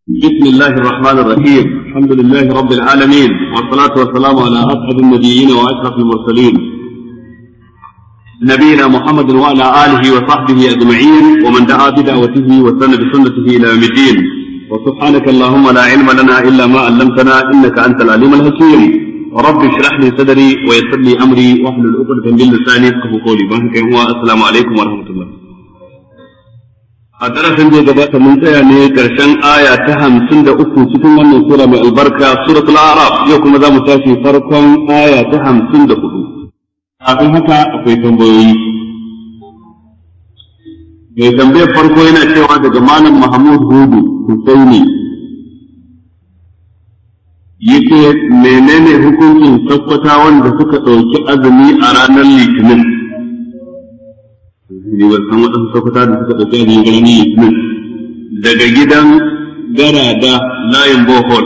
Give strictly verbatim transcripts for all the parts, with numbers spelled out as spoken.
بسم الله الرحمن الرحيم. الحمد لله رب العالمين، والصلاة والسلام على أسعد النبيين وأشرف المرسلين نبينا محمد وعلى آله وصحبه أجمعين، ومن دعا بدعوته واستنى بسنته إلى يوم الدين. وسبحانك اللهم لا علم لنا إلا ما علمتنا إنك أنت العليم الحكيم. رب اشرح لي صدري ويسر لي أمري واحلل عقدة من لساني يفقهوا قولي. السلام عليكم ورحمة الله. a darasin da gabata mun tsaya ne karshen aya ta hamsin da uku cikin wannan sura mai albarka suratul a'raf. Yau kuma za mu tashi farkon aya ta hamsin da hudu. Kafin haka akwai tambayoyi. Mai tambayar farko yana cewa daga malam Mahmud Hudu Husaini yake menene hukuncin tabbata wanda suka ɗauki azumi a ranar Litinin. ne wasan waɗansu sakuta da suka ɗauki abin gani litinin daga gidan garada layin bohol.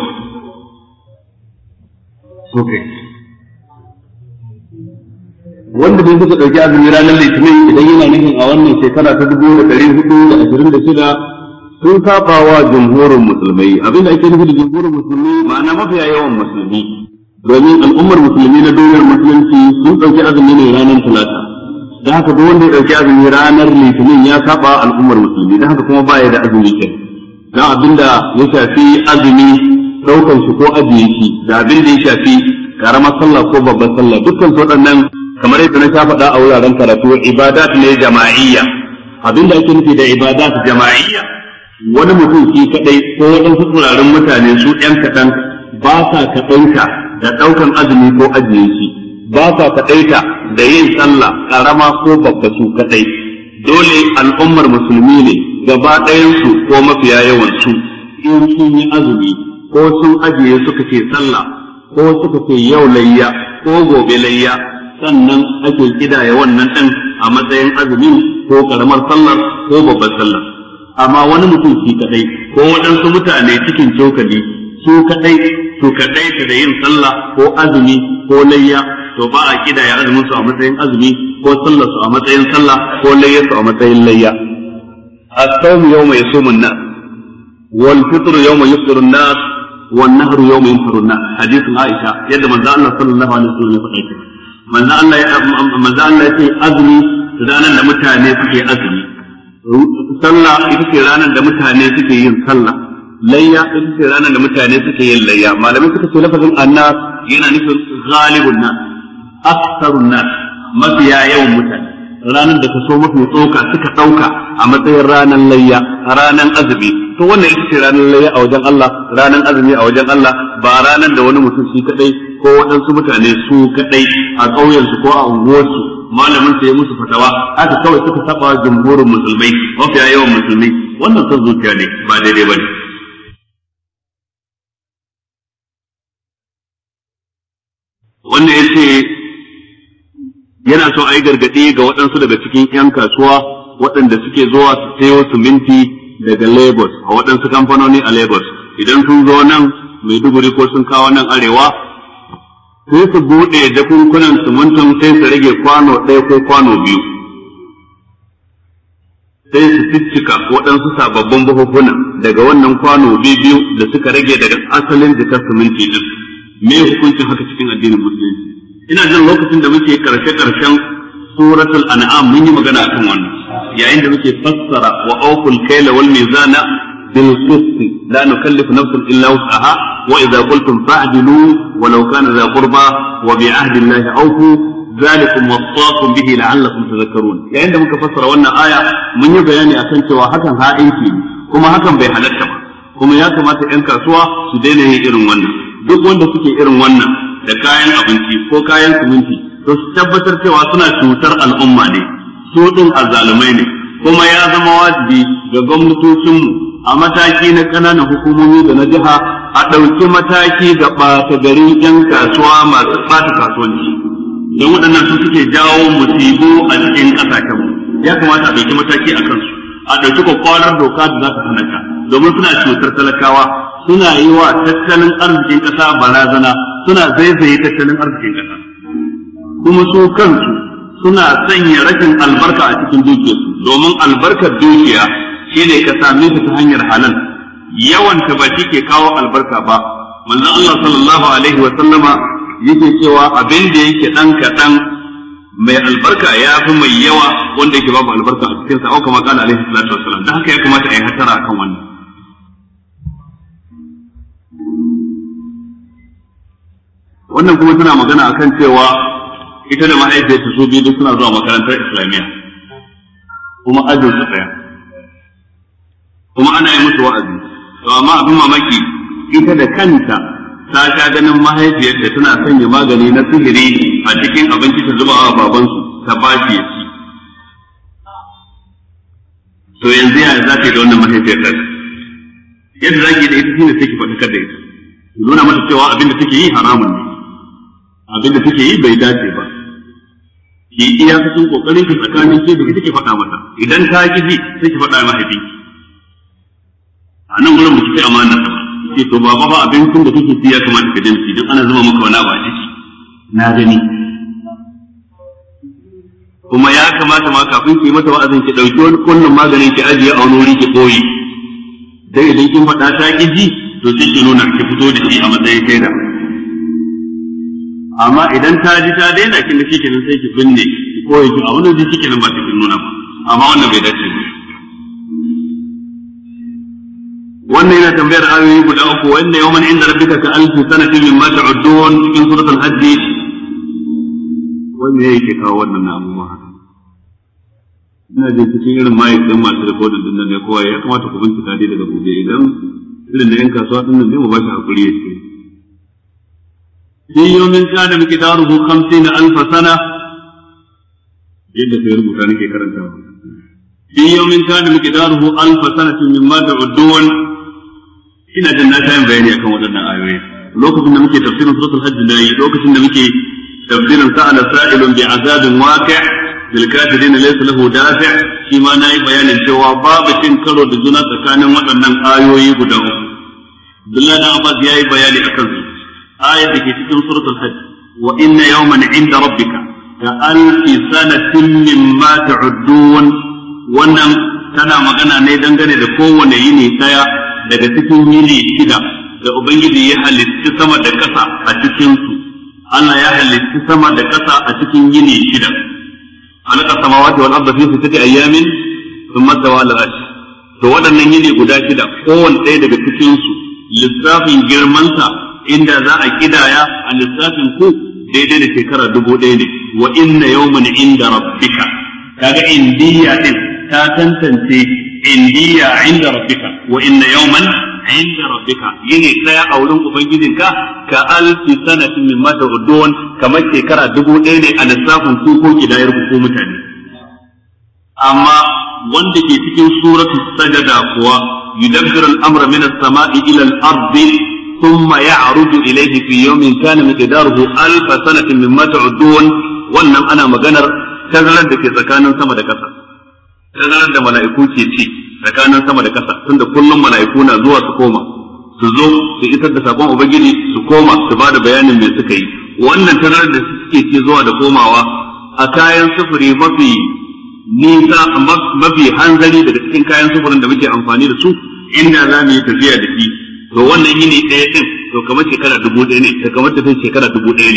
Wanda dai suka ɗauki azumi ranar litinin idan yana nufin a wannan shekara ta dubu da ɗari hudu da ashirin da shida sun saba wa jumhurin musulmai. Abinda ake nufi da jumhurin musulmi ma'ana mafiya yawan musulmi, domin al'ummar musulmi na duniyar musulunci sun ɗauki azumi ne ranar talata. da haka duk wanda ya dauki azumi ranar litinin ya saba al'ummar musulmi, da haka kuma baya da azumi ke dan abinda ya shafi azumi daukan shi ko ajiye shi da abinda ya shafi karamar sallah ko babbar sallah, dukkan su waɗannan kamar yadda na sha faɗa a wuraren karatu ibadat ne jama'iyya. Abinda ake nufi da ibadat jama'iyya wani mutum shi kadai ko waɗansu turaren mutane su ɗan kaɗan ba sa kaɗaita da ɗaukan azumi ko ajiye shi, ba sa kaɗaita da yin sallah karama ko babba su kadai. Dole al'ummar musulmi ne gaba ɗayansu ko mafiya yawan su in sun yi azumi ko sun ajiye suka ce sallah ko suka ce yau layya ko gobe layya, sannan ake kidaya wannan ɗin a matsayin azumi ko karamar sallar ko babbar sallar. Amma wani mutum shi kadai ko waɗansu mutane cikin cokali su kadai su kadai da yin sallah ko azumi ko layya, to ba a kidaya azumin su a matsayin azumi ko sallar su a matsayin sallah ko layya su a matsayin layya. As-sawm yawma yasumu an-nas wal fitr yawma yufṭiru an-nas wan nahru yawma yunharu an-nas. Hadisin Aisha yadda manzo Allah sallallahu alaihi wasallam ya faɗa. Manzo Allah ya manzo Allah ya ce azumi ranar da mutane suke azumi, sallah ita ce ranar da mutane suke yin sallah, layya ita ce ranar da mutane suke yin layya. Malamai suka ce lafazin annas yana nufin ghalibun nas, aksarun nas, mafiya yawan mutane. Ranar da kaso mafi tsoka suka ɗauka a matsayin ranar layya, ranar azumi, to wannan ita ce ranar layya a wajen Allah, ranar azumi a wajen Allah, ba ranar da wani mutum shi kadai ko waɗansu mutane su kadai a ƙauyensu ko a unguwarsu malamin sa ya musu fatawa haka kawai suka saba jumhurin musulmai, mafiya yawan musulmi. Wannan son zuciya ne, ba daidai bane. Wannan yace yana so a yi gargaɗi ga waɗansu daga cikin 'yan kasuwa waɗanda suke zuwa su sayo siminti daga Lagos a waɗansu kamfanoni a Lagos. Idan sun zo nan Maiduguri ko sun kawo nan arewa sai su buɗe jakunkunan simintin sai su rage kwano ɗaya ko kwano biyu, sai su ciccika waɗansu sababbin buhuhuna daga wannan kwano biyu da suka rage daga asalin jikar siminti din. Me hukuncin haka cikin addinin musulunci? Ina jin lokacin da muke karshe karshen suratul an'am mun yi magana akan wannan, yayin da muke fassara wa awful kayla wal mizana bil qist la nukallifu nafsan illa wus'aha wa idza qultum fa'dilu walau kana dha qurba wa bi 'ahdi allahi awfu dhalikum wasaqakum bihi la'allakum tadhakkarun. Yayin da muka fassara wannan aya mun yi bayani akan cewa hakan ha'inci kuma hakan bai halatta ba, kuma ya kamata 'yan kasuwa su daina yin irin wannan. Duk wanda suke irin wannan da kayan abinci ko kayan siminti to su tabbatar cewa suna cutar al'umma ne, su din azzalumai ne, kuma ya zama wajibi ga gwamnatocinmu a mataki na ƙananan hukumomi da na jiha a ɗauki mataki ga ɓata garin 'yan kasuwa masu ɓata kasuwanci, don waɗannan su suke jawo musibu a cikin ƙasashenmu. Ya kamata a ɗauki mataki a kansu, a ɗauki kwakwalar doka da za ta hana ka, domin suna cutar talakawa, suna yi wa tattalin arzikin ƙasa barazana, suna zaizaye tattalin arzikin ƙasa, kuma su kansu suna sanya rashin albarka a cikin dukiyarsu, domin albarkar dukiya shine ka same ta ta hanyar halal. yawanta ba shi ke kawo albarka ba. Manzon Allah sallallahu alaihi wa sallama yake cewa abin da yake dan kadan mai albarka ya fi mai yawa wanda yake babu albarka a cikin sa, au kama kana alaihi salatu wassalam. Dan haka ya kamata a yi hatara akan wannan. Wannan kuma tana magana akan cewa ita da mahaifiyarta su biyu suna zuwa makarantar islamiyya kuma ajin su tsaya kuma ana yi musu wa'azi, to amma abin mamaki ita da kanta ta sha ganin mahaifiyarta tana sanya magani na sihiri a cikin abinci ta zuba wa babansu ta bashi ya ci. To yanzu ya za ta yi da wannan mahaifiyarta? Yadda za ki da ita shine sai ki faɗakar da ita, ki nuna mata cewa abin da take yi haramun ne, abin da take yi bai dace ba. Ki iya cikin kokarin ki tsakanin ke da kike faɗa mata, idan ta ki ji sai ki faɗa mahaifinki. A nan gurin muke kai amana ta ce to baba ba abincin da kike ci ya kamata ka dinki duk ana zuma maka wani ba ciki na gani, kuma ya kamata ma kafin ki mata wa'azin ki dauki wani kullun maganin ki ajiye a wani wuri ki koyi, dai idan kin faɗa ta ki ji to sai ki nuna ki fito da shi a matsayin shaida. Amma idan ta ji ta daina kin da kike nan sai ki binne ki koyi ki a wannan ji kike nan ba cikin nuna ba, amma wannan bai dace ba. Wannan yana tambayar ayoyi guda uku, wannan yawman inda rabbika ka alfi sanatin mimma ta'uddun cikin suratul hajj. Wannan yake kawo wannan abubuwa haka. Ina jin cikin irin ma'aikatan masu rikodin din nan ne kowa ya kamata ku bincika dai daga gobe, idan irin da yan kasuwa din nan ne mu ba shi hakuri ya ce. في يوم كان مقداره خمسين ألف سنة يدى في ربطة نكي كرنتا في يوم كان مقداره ألف سنة مما تعدون إن جناتين بيني أكون ودنا آيوين لوكس إن مكي تفسير سورة الحج داي لوكس إن مكي تفسير سأل سائل بعذاب واقع للكافرين ليس له دافع فيما ناي بيان الجواب باب تنكروا دجنا تكان ودنا آيوين قدام بالله نعبد ياي بياني أكنسي آية في سورة الحج وإن يوما عند ربك كألف سنة مما تعدون. wannan tana magana ne dangane da kowane yini daya daga cikin yini shida da Ubangiji ya halitta sama da ƙasa a cikin su. Allah ya halitta sama da ƙasa a cikin yini shida. Halaka samawati wal arda fi sittati ayyamin thumma tawa al arsh. To waɗannan yini guda shida kowanne ɗaya daga cikin su lissafin girmansa inda za a kidaya a lissafin ku daidai da shekara dubu ɗaya ne. Wa inna yawman inda rabbika, kaga indiya din ta tantance indiya inda rabbika. Wa inna yawman inda rabbika yini daya a wurin ubangijinka ka alfi sanatin mimma ta'udun, kamar shekara dubu ɗaya ne a lissafin ku ko kidayar ku ko mutane. Amma wanda ke cikin suratul sajada kuwa yudabbiru al-amra min as-sama'i ila al-ardi ثم يعرج إليه في يوم كان مقداره ألف سنة مما تعدون. wannan ana maganar tazarar da ke tsakanin sama da ƙasa, tazarar da mala'iku ke ci tsakanin sama da ƙasa, tunda kullum mala'iku na zuwa su koma su zo su isar da sakon ubangiji su koma su bada bayanin me suka yi. Wannan tazarar da suke ci zuwa da komawa a kayan sufuri mafi nisa mafi hanzari daga cikin kayan sufurin da muke amfani da su, inda za mu yi tafiya da shi to wannan yini ɗaya ɗin to kamar shekara dubu ɗaya ne, ta kamar tafiya shekara dubu ɗaya ne.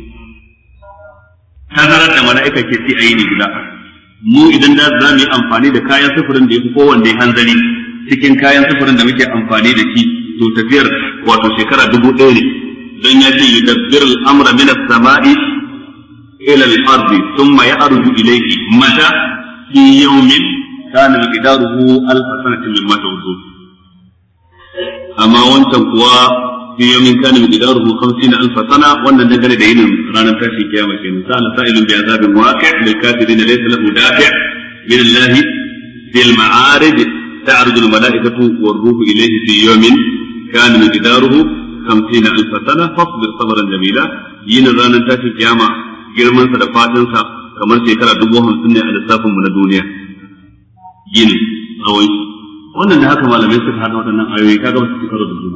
Tazarar da mala'ika ke ci a yini guda. Mu idan da za mu yi amfani da kayan sufurin da ya fi kowanne hanzari cikin kayan sufurin da muke amfani da shi to tafiyar wato shekara dubu ɗaya ne. Don ya ce yudabbir al-amra min as-sama'i ila al-ardi thumma ya'ruju ilayhi mata fi yawmin kana miqdaruhu alf sanatin mimma ta'udun. Amma wancan kuwa fi yawmin kana miqdaruhu khamsina alf sana, wannan dangane da yinin ranar tashin kiyama kenan. Sa'ala sa'ilun bi azabin waqi' lil kafirin laysa lahu dafi' min Allah fil ma'arij ta'ruju al mala'ikatu war ruhu ilayhi fi yawmin kana miqdaruhu khamsina alf sana fasbir sabran jamila. Yinin ranar tashin kiyama girman sa da fadin sa kamar shekara dubu hamsin ne a lissafin mu na duniya. Yini tsawon shi wannan da haka malamai suka hada waɗannan ayoyi kaga ba su ci karo da juna.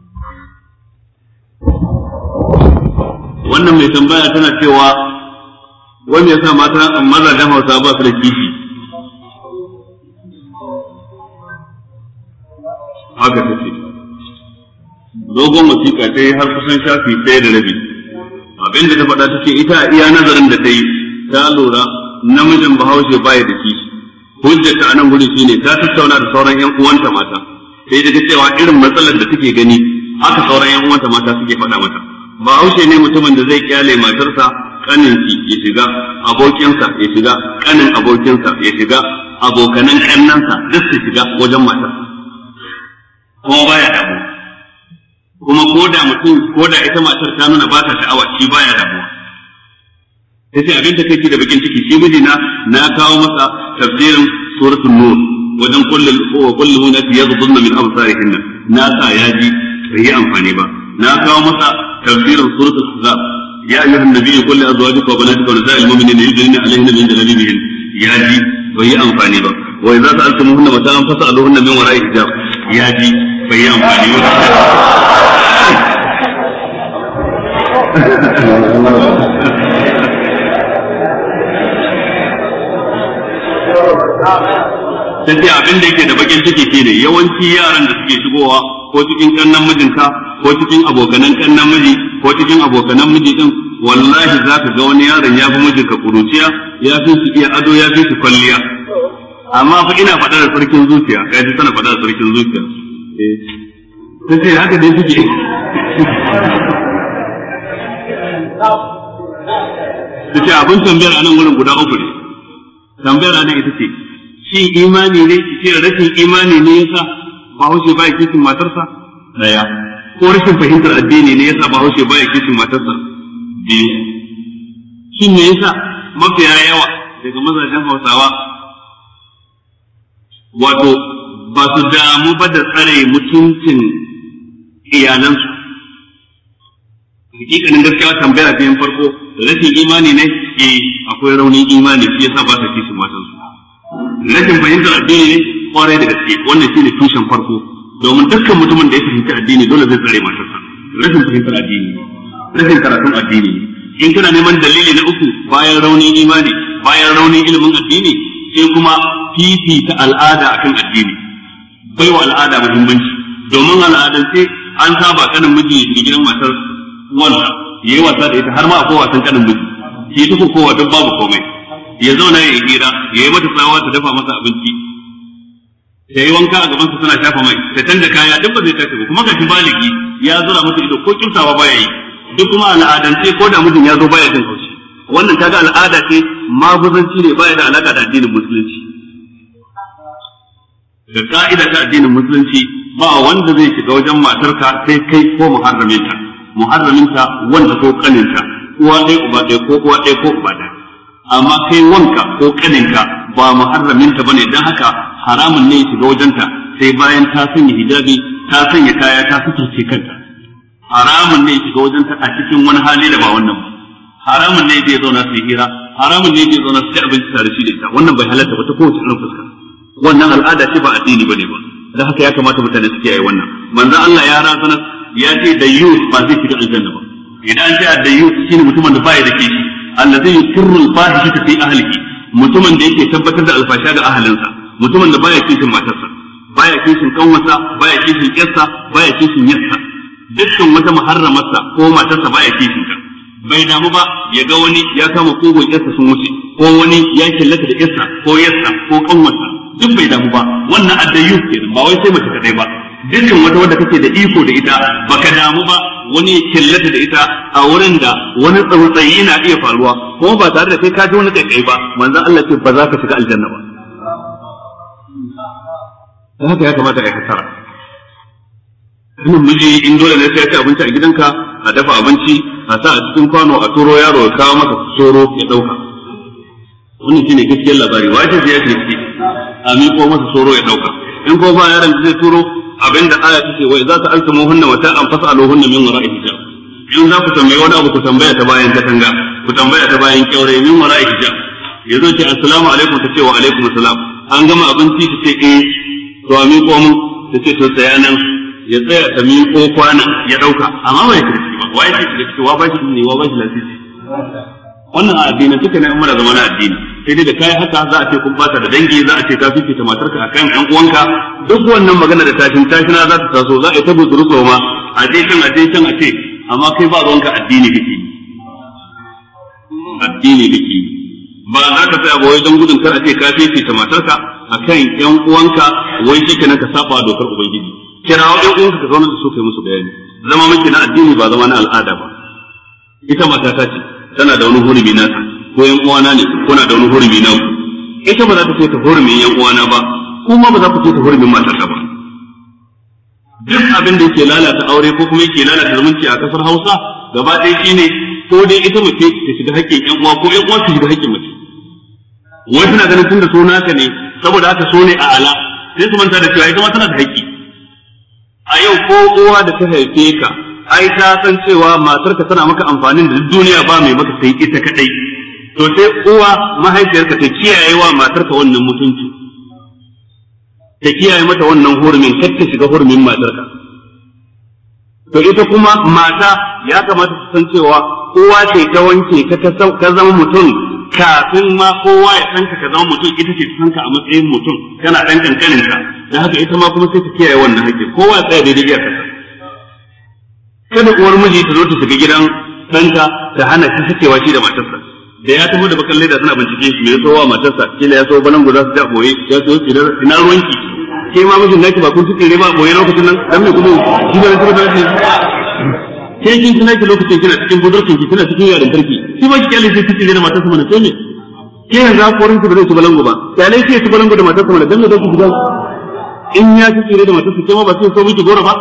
Wannan mai tambaya tana cewa wani yasa mata mazajen Hausa ba su da kishi. A haka take dogon wasiƙa ta yi har kusan shafi ɗaya da rabi abinda ta faɗa ta ce ita a iya nazarin da ta yi ta lura namijin bahaushe baya da kishi hujjata a nan guri shine ta tattauna da sauran yan uwanta mata sai da cewa irin matsalar da take gani haka sauran yan uwanta mata suke faɗa mata bahaushe ne mutumin da zai kyale matarsa kaninki ya shiga abokinsa ya shiga kanin abokinsa ya shiga abokanan kannansa duk su shiga wajen matar kuma baya damu kuma ko da mutum ko da ita matar ta nuna ba ta sha'awa shi baya damuwa yace abin da kake da bakin ciki shi mijina na kawo masa tafsirin suratul nur wajen kullu wa kullu hunati yaghdhunna min absarihin na sa yaji bai yi amfani ba na kawo masa tafsirin suratul ahzab ya ayyuha an-nabiy qul li azwajika wa banatika wa nisa'il mu'minina yudnina 'alayhinna min jalabibihin yaji bai yi amfani ba wa idza sa'altumuhunna mata'an fas'aluhunna min wara'i hijab yaji bai yi amfani ba sai abin da yake da bakin ciki shine yawanci yaran da suke shigowa ko cikin kannan mijinka ko cikin abokanan kannan miji ko cikin abokanan miji din wallahi zaka ga wani yaron ya fi mijinka kuruciya ya fi su iya ado ya fi su kwalliya amma fa ina faɗa da sarkin zuciya kai ji tana faɗa da sarkin zuciya eh sai haka dai suke sai abin tambayar anan wurin guda uku ne tambayar anan ita ce shin imani ne shi rashin imani ne yasa bahaushe baya kishin matarsa daya ko rashin fahimtar addini ne yasa bahaushe baya kishin matarsa biyu shin me yasa mafiya yawa daga mazajen Hausawa wato ba su damu ba da tsare mutuncin iyalansu hakikanin gaskiya tambaya biyan farko rashin imani ne eh akwai raunin imani shi yasa ba su kishin matarsa rashin fahimtar addini ne kwarai da gaske wannan shine tushen farko domin dukkan mutumin da ya fahimci addini dole zai tsare matarsa rashin fahimtar addini rashin karatun addini in kana neman dalili na uku bayan raunin imani bayan raunin ilimin addini sai kuma fifita al'ada akan addini bai wa al'ada muhimmanci domin al'adance an saba kanin miji da gidan matar wanda yayi wasa da ita har ma akwai wasan kanin miji shi duk kowa duk babu komai ya zauna ya yi hira ya yi mata tsawa ta dafa masa abinci ta yi wanka a gabansa tana shafa mai ta canza kaya duk ba zai tashi ba kuma ga baligi ya zura masa ido ko kimtawa baya yi duk kuma al'adance ko da mijin ya zo baya jin haushi wannan kaga al'ada ce maguzanci ne baya da alaka da addinin musulunci da ka'ida ta addinin musulunci ba wanda zai shiga wajen matarka sai kai ko muharraminta muharraminta wanda ko kaninta uwa ɗaya uba ɗaya ko uwa ɗaya ko uba ɗaya amma kai wanka ko kaninka ba muharraminta bane dan haka haramun ne shiga wajenta sai bayan ta sanya hijabi ta sanya kaya ta suturce kanta haramun ne shiga wajenta a cikin wani hali da ba wannan ba haramun ne zai zauna su hira haramun ne zai zauna su ci abinci tare shi da ita wannan bai halatta ba ta kowace irin fuska wannan al'ada ce ba addini bane ba dan haka ya kamata mutane su kiyaye wannan manzon Allah ya razana ya ce da yus ba zai shiga aljanna ba idan an ce da yus shine mutumin da baya da kishi allazi yusirru al-fahishata fi ahlihi mutumin da yake tabbatar da alfasha ga ahalinsa mutumin da baya kishin matarsa baya kishin kanwarsa baya kishin yarsa baya kishin yarsa dukkan wata muharramarsa ko matarsa baya kishin ta bai damu ba ya ga wani ya kama kogon yarsa sun wuce ko wani ya killata da yarsa ko yarsa ko kanwarsa duk bai damu ba wannan addayu kenan ba wai sai mace kadai ba dukkan wata wanda kake da iko da ita baka damu ba wani ya killata da ita a wurin da wani tsautsayi na iya faruwa kuma ba tare da kai ka ji wani kai ba manzon Allah ce ba za ka shiga aljanna ba dan haka ya kamata kai kasara kuma miji in dole ne sai ya ci abinci a gidanka a dafa abinci a sa a cikin kwano a turo yaro ya kawo maka soro ya dauka wannan shine gaskiyar labari wace ce ya ce a miƙo masa soro ya dauka in ko ba yaron zai turo abinda aya take wai za ta alta muhunna wata an fasaluhunna min wara'i hijab in za ku tambaye wani abu ku tambaya ta bayan katanga ku tambaya ta bayan kyaure min wara'i hijab yazo ce assalamu alaikum ta ce wa alaikum assalam an gama abinci ta ce eh to a miƙo mun ta ce to tsaya nan ya tsaya ta miƙo kwana ya dauka amma bai kirki ba wai sai kirki wa ba shi ne wa ba shi lafiya wannan addini take ne amma da zaman addini sai dai da kai haka za a ce kun bata da dangi, za a ce ka fifita matarka akan ƴan uwanka, duk wannan magana da tashin tashina za ta taso, za a yi ta buzuru ma a je kan a je kan a ce amma kai ba ruwanka addini kake addini kake ba za ka tsaya ba wai don gudun kar a ce ka fifita matarka akan ƴan uwanka, wai shi kenan ka saba dokar ubangiji. Kirawo ƴan uwanka ka zauna da su kai musu bayani, zama miki na addini ba zama na al'ada ba. Ita mata ta ce tana da wani hurumi nata, ko ƴan uwana ne kuna da wani hurumi na ku, ita ba za ta ce ta hurumin ƴan uwana ba, kuma ba za ku ce ta hurumin matarka ba. Duk abin da yake lalata aure ko kuma yake lalata zumunci a kasar Hausa gaba ɗaya shine ko dai ita mace ta shiga haƙƙin ƴan uwa ko ƴan uwa su shiga haƙƙin mace. Wai suna ganin tunda so naka ne saboda haka so ne a ala, sai su manta da cewa ita ma tana da haƙƙi. A yau ko uwa da ta haife ka ai ta san cewa matarka tana maka amfanin da duniya ba mai maka sai ita kadai, to sai uwa mahaifiyarka ta kiyaye wa matarka wannan mutunci, ta kiyaye mata wannan hurumin, kar ta shiga hurumin matarka. To ita kuma mata ya kamata ta san cewa uwa ce ta wanke ka ka zama mutum kafin ma kowa ya sanka ka zama mutum, ita ce ta sanka a matsayin mutum kana dan kankanin ka, dan haka ita ma kuma sai ta kiyaye wannan haƙƙi, kowa ya tsaya daidai ya kasa. Kada uwar miji ta zo ta shiga gidan ɗanka ta hana shi sakewa shi da matarsa, da ya tafi da bakan leda suna bincike me ya sowa matarsa, kila ya so banan guda su ta boye, ya so tsirar ina ruwanki, ke ma mijin naki ba kun ci tsire ba boye lokacin nan, dan me kuma shi ba ta da shi ke kin tuna ki lokacin kina cikin budurkin ki kina cikin yarin tarki, shi ba ki kyale sai tsire da matarsa mana sai me ke yanzu hakorin ki ba zai ci balango ba, kyale ki ya ci balango da matarsa mana dan me zai ki gidan in ya ci tsire da matarsa ke ma ba sai so miki gora ba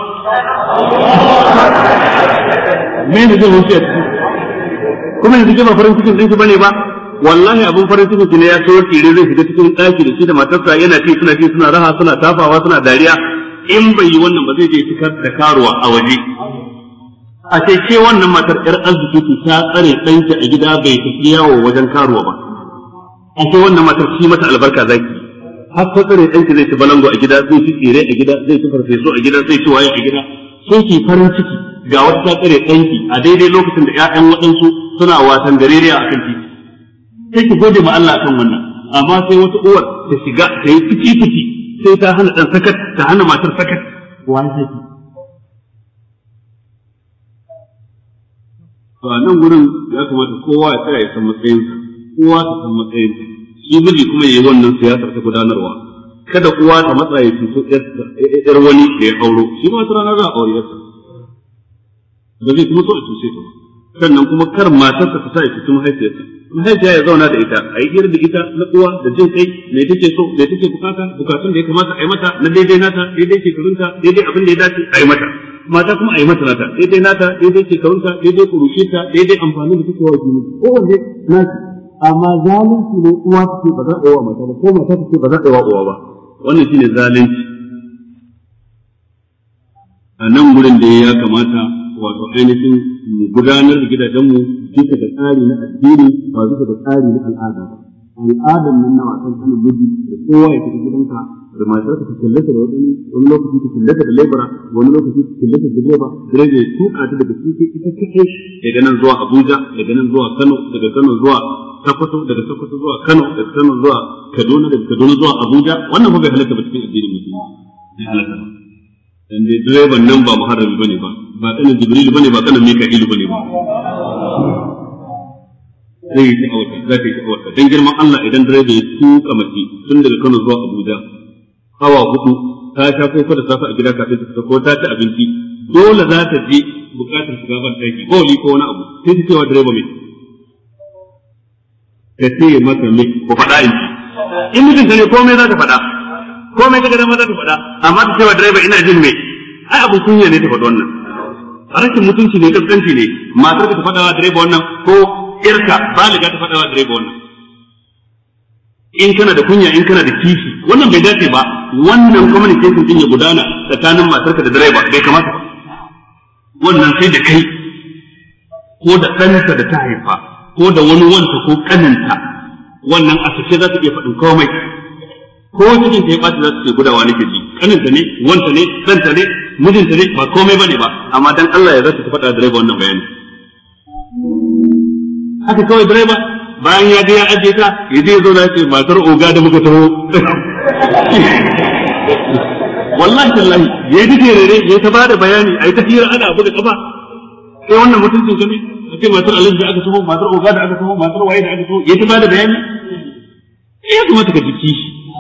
me ne zai wuce kuma yanzu ke ba farin cikin ɗinki bane ba, wallahi abin farin cikin ki ne ya so tsire zai shiga cikin ɗaki da shi da matarsa yana ci suna ci suna raha suna tafawa suna dariya, in bai yi wannan ba zai je cikar da karuwa a waje. A ce ke wannan matar ƴar arziki ki ta tsare ɗanki a gida bai tafi yawo wajen karuwa ba, a ce wannan matar shi mata albarka zaki har ta tsare ɗanki zai ci balango a gida, zai ci tsire a gida, zai ci farfeso a gida, zai ci waye a gida, sai ki farin ciki ga wata ta tsare ɗanki a daidai lokacin da ƴaƴan waɗansu suna wasan gareriya a kan titi, sai ki gode ma Allah akan wannan. Amma sai wata uwar ta shiga ta yi fici fici sai ta hana ɗan sakat, ta hana matar sakat, wani sai to a nan gurin ya kamata kowa ya tsaya ya san matsayinsa, kowa ta san matsayinsa, shi miji kuma ya yi wannan siyasar ta gudanarwa, kada kowa ta matsa ya cuto ƴar wani da ya auro, shi ma wata rana za a aure yarsa ba zai kuma so a cuce ta ba. Sannan kuma kar matarsa ta sa ya cuci mahaifiyarsa, mahaifiya ya zauna da ita a yi hira da ita na uwa da jin kai, me take so me take bukata, bukatun da ya kamata a yi mata na daidai nata, daidai shekarunta, daidai abin da ya dace a yi mata, mata kuma a yi mata nata daidai nata, daidai shekarunta, daidai kurushinta, daidai amfani da take wa jini ko wanda naki. Amma zalunci ne uwa take ba za a yi wa mata ba, ko mata take ba za a yi wa uwa ba, wannan shine zalunci. A nan gurin da ya kamata wato ainihin mu gudanar da gidajenmu bisa da tsari na addini ba bisa da tsari na al'ada ba. Al'adar nan na wasan kanin miji da kowa ya fita gidanka da matarsa ta killata da wani wani lokaci ta killata da lebara, wani lokaci ta killata da direba, direba ya tuka ta daga cikin ita kake daga nan zuwa Abuja, daga nan zuwa Kano, daga Kano zuwa Sokoto, daga Sokoto zuwa Kano, daga Kano zuwa Kaduna, daga Kaduna zuwa Abuja. Wannan ba bai halatta ba cikin addinin musulmi, bai halatta ba. Dan dai direban nan ba muharrami bane ba, ba kanin Jibril bane ba, kanin Mika'il bane ba. Zai yi sha'awarka, za ka yi sha'awarka. Dan girman Allah idan direba ya tuka mace tun daga Kano zuwa Abuja, awa hudu ta sha koko da safe a gida kafin ta fita ko ta ci abinci, dole za ta je bukatar shiga ban ɗaki ko wani ko wani abu, sai ta cewa direba mai. Ka ce masa mai ko faɗa in in mutunta ne komai za ta faɗa, komai ta gada ma za ta faɗa, amma ta cewa direba ina jin mai, ai abin kunya ne ta faɗi wannan. A rashin mutunci ne, kaskanci ne, matar ka ta faɗa wa direba wannan ko irka baliga ta faɗa wa direba wannan. In kana da kunya, in kana da kishi, wannan bai dace ba. Wannan communication din ya gudana tsakanin matarka da direba bai kamata ba. Wannan sai da kai ko da ɗanta da ta haifa ko da wani wanta ko kaninta, wannan a sake za ta iya faɗin komai, ko cikin ta ya ɓaci za ta ce gudawa nake ji, kaninta ne, wanta ne, ɗanta ne, mijinta ne, ba komai bane ba, amma dan Allah ya za ta faɗa direba wannan bayani. Haka kawai direba bayan ya je ya aje ta ya je zo na ce matar oga da muka taho wallahi tallahi ya ji terere ya ta bada bayani ai ta hira ana abu da kafa sai wannan mutuncin ka ne sai matar alhaji da aka taho matar oga da aka taho matar waye da aka taho ya ta bada bayani ya kuma ta jiki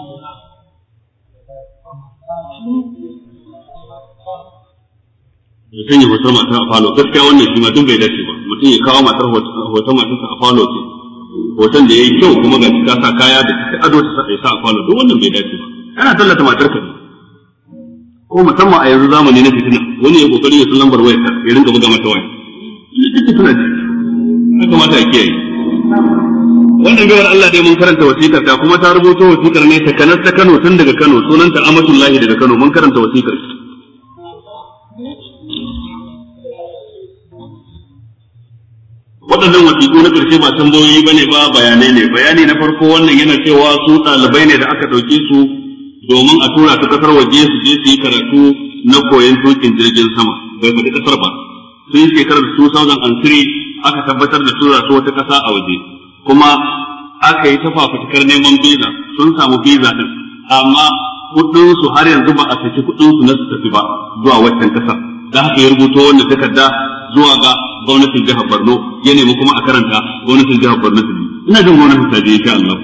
mutum ya hotar matar a falo gaskiya wannan shi ma duk bai dace ba mutum ya kawo matar hotar matarsa a falo ce hoton da ya yi kyau kuma ga ta sa kaya da ta ado ta sa a falo duk wannan bai dace ba ana tallata matar ka ne ko musamman a yanzu zamani na fitina wani ya kokari ya san lambar wayar ta ya rinka buga mata waya duk fitina ce ya kamata a kiyaye wannan bayar Allah dai mun karanta wasiƙar ta kuma ta rubuto wasiƙar ne ta kanar ta Kano tun daga Kano sunanta Amatullahi daga Kano mun karanta wasiƙar waɗannan wasiƙu na ƙarshe ba tambayoyi bane ba bayanai ne bayani na farko wannan yana cewa su ɗalibai ne da aka ɗauke su domin a tura su ƙasar waje su je su yi karatu na koyon tukin jirgin sama bai faɗi ƙasar ba sun yi shekarar two thousand three aka tabbatar da tura su wata ƙasa a waje kuma aka yi ta fafutukar neman visa sun samu visa din amma kuɗin su har yanzu ba a saki kuɗin su na su tafi ba zuwa waccan ƙasar da haka ya rubuto wannan takarda zuwa ga gwamnatin jihar Borno ya nemi kuma a karanta gwamnatin jihar Borno ta ina jin gwamnatin ta je insha Allah.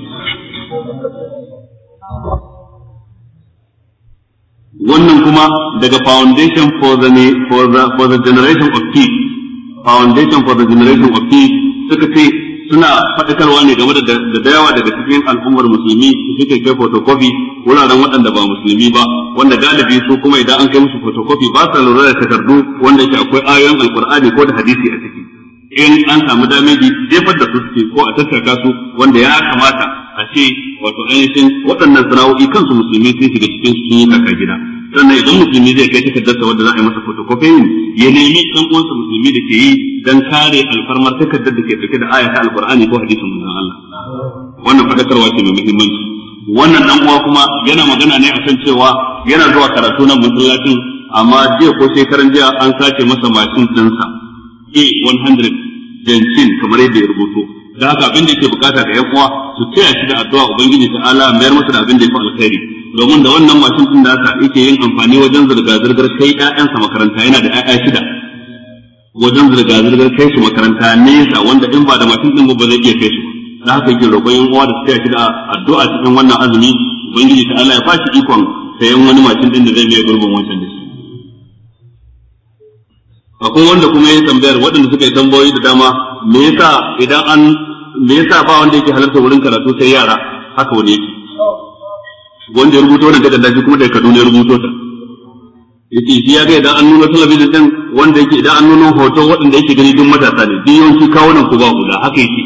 Wannan kuma daga Foundation for the for the for the Generation of Peace Foundation for the Generation of Peace suka ce suna faɗakarwa ne game da da yawa daga cikin al'ummar musulmi su suke kai photocopy wuraren waɗanda ba musulmi ba wanda galibi su kuma idan an kai musu photocopy ba sa lura da takardu wanda yake akwai ayoyin alkur'ani ko da hadisi a ciki in an samu dameji jefar da su suke ko a tattaka su wanda ya kamata a ce wato ainihin waɗannan sana'o'i kansu musulmi sun shiga cikin sun yi kaka gida sannan idan musulmi zai kai takardarsa wanda za a yi masa photocopy ya nemi ɗan uwansa musulmi da ke yi dan kare alfarmar takardar da ke dauke da ayata alqur'ani ko hadisin manzon Allah wannan fadakarwa ce mai muhimmanci wannan dan uwa kuma yana magana ne akan cewa yana zuwa karatu nan masallacin amma jiya ko shekaran jiya an sace masa mashin dinsa A one hundred Jensin kamar yadda ya rubuto da haka abin da yake bukata ga yan uwa su taya shi da addu'a ubangiji ta'ala mayar masa da abin da ya fi alkhairi domin da wannan mashin din da aka yake yin amfani wajen zirga zirgar kai ƴaƴansa makaranta yana da ƴaƴa shida wajen zirga-zirgar kai su makaranta nesa wanda in ba da mashin din ba zai iya kai su da haka yake roƙon yan uwa da su shi da addu'a cikin wannan azumi ubangiji ta Allah ya fashi ikon sayan wani mashin din da zai biya gurbin wancan da shi akwai wanda kuma ya tambayar waɗanda suka yi tambayoyi da dama me yasa idan an me yasa ba wanda yake halarta wurin karatu sai yara haka wani yake wanda ya rubuta wannan takarda shi kuma da Kaduna ya rubuto ta yace shi ya ga idan an nuna talabijin din wanda yake idan an nuna hoto waɗanda yake gani duk matasa ne duk yawanci kawo nan ku ba hula haka yake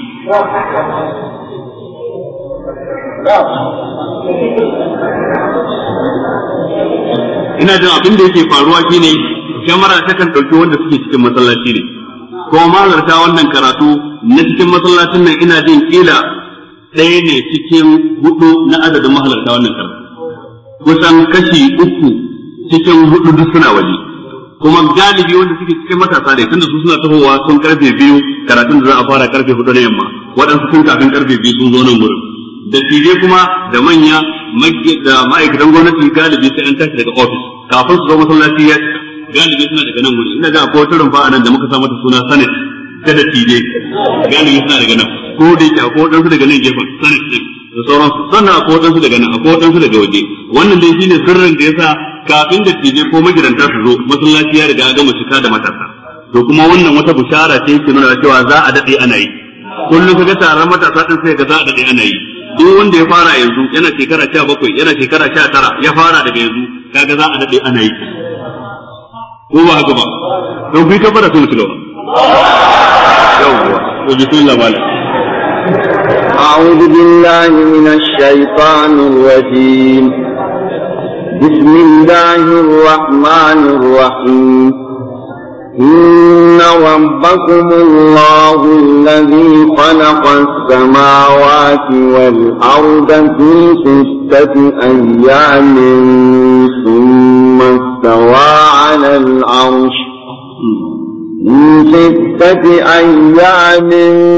ina jin abin da yake faruwa shine kyamara ta kan ɗauki wanda suke cikin masallaci ne ko mahalarta wannan karatu na cikin masallacin nan ina jin kila ɗaya ne cikin hudu na adadin mahalarta wannan karatu kusan kashi uku cikin hudu duk suna waje kuma galibi wanda suke cikin matasa ne tunda su suna tahowa sun karfe biyu karatun da za a fara karfe hudu na yamma waɗansu sun kafin karfe biyu sun zo nan wurin da tije kuma da manya da ma'aikatan gwamnati galibi sai an tashi daga ofis kafin su zo masallaci ya cika galibi suna daga nan wuri ina ga akwai wata rumfa a nan da muka sa mata suna sanad ta da tije galibi suna daga nan ko da yake akwai waɗansu daga nan gefen sanad din da sauransu sannan akwai waɗansu daga nan akwai waɗansu daga waje wannan dai shine sirrin da yasa kafin da tije ko magidanta su zo masallaci ya riga ya gama cika da matasa to kuma wannan wata bushara ce ke nuna cewa za a dade ana yi kullum kaga taron matasa din sai ga za a dade ana yi duk wanda ya fara yanzu yana shekara sha bakwai yana shekara sha tara ya fara daga yanzu kaga za a dade ana yi ko ba haka ba to kai ka fara sun cigaba yawwa to bismillah malam أعوذ بالله من الشيطان الرجيم بسم الله الرحمن الرحيم إن ربكم الله الذي خلق السماوات والأرض في ستة أيام ثم استوى على العرش ستة أيام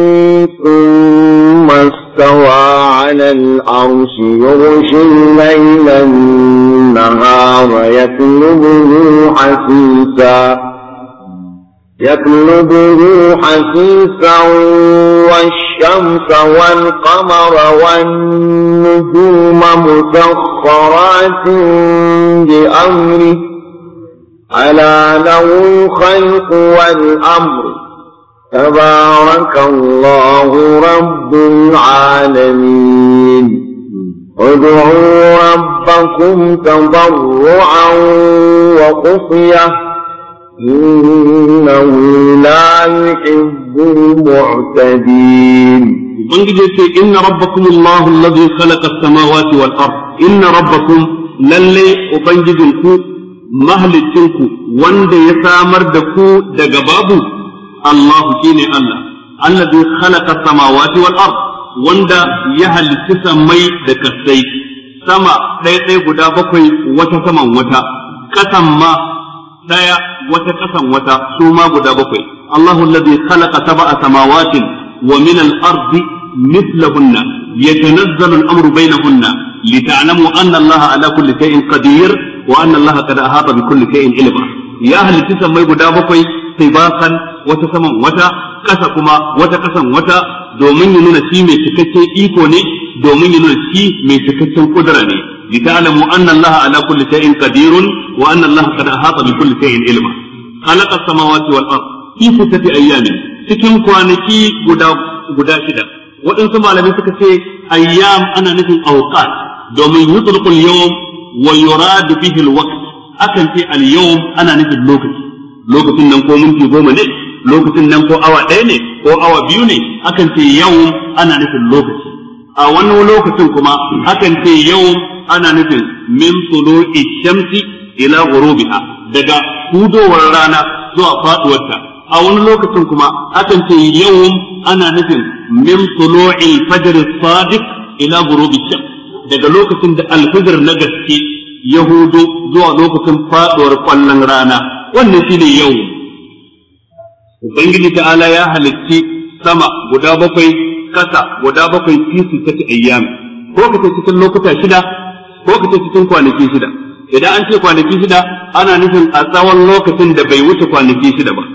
ثم استوى على العرش يغشي الليل النهار يطلبه حثيثا يطلبه حثيثا والشمس والقمر والنجوم مسخرات بأمره ألا له الخلق والأمر تبارك الله رب العالمين ادعوا ربكم تضرعا وخفية إنه لا يحب المعتدين. إن ربكم الله الذي خلق السماوات والأرض إن ربكم للي أبنجدكم mahalicinku wanda ya samar da ku daga babu Allahu shine Allah allazi khalaqa samawati wal ard wanda ya halicci samai da kasai sama ɗaya ɗaya guda bakwai wata saman wata kasan ma ɗaya wata kasan wata su ma guda bakwai Allahu allazi khalaqa sab'a samawatin wa min al ardi mithlahunna yatanazzalu al amru bainahunna lita'lamu anna Allah ala kulli shay'in qadir wa anna Allah qad ahata bi kulli shay'in ilma ya halitta sammai guda bakwai tibakan wata saman wata kasa kuma wata kasan wata domin ya nuna shi mai cikakken iko ne domin ya nuna shi mai cikakken kudura ne li ta'lamu anna Allah ala kulli shay'in qadirun wa anna Allah qad ahata bi kulli shay'in ilma khalaqa as-samawati wal ard fi sittati ayyamin cikin kwanaki guda guda shida waɗansu malamai suka ce ayyam ana nufin awqat domin yutlaqul yawm wa yuradu bihi alwaqt akan ce al-yawm ana nufin lokaci lokacin nan ko minti goma ne lokacin nan ko awa ɗaya ne ko awa biyu ne akan ce yawm ana nufin lokaci a wani lokacin kuma akan ce yawm ana nufin min tulu'i shamsi ila ghurubiha daga hudowar rana zuwa faduwarta a wani lokacin kuma akan ce yawm ana nufin min tulu'i al-fajr as-sadiq ila ghurubi shams daga lokacin da alfijir na gaske ya hudo zuwa lokacin faduwar kwallon rana wannan shine yau ubangiji ta'ala ya halitti sama guda bakwai kasa guda bakwai fi sittati ayyam ko kace cikin lokuta shida ko kace cikin kwanaki shida idan an ce kwanaki shida ana nufin a tsawon lokacin da bai wuce kwanaki shida ba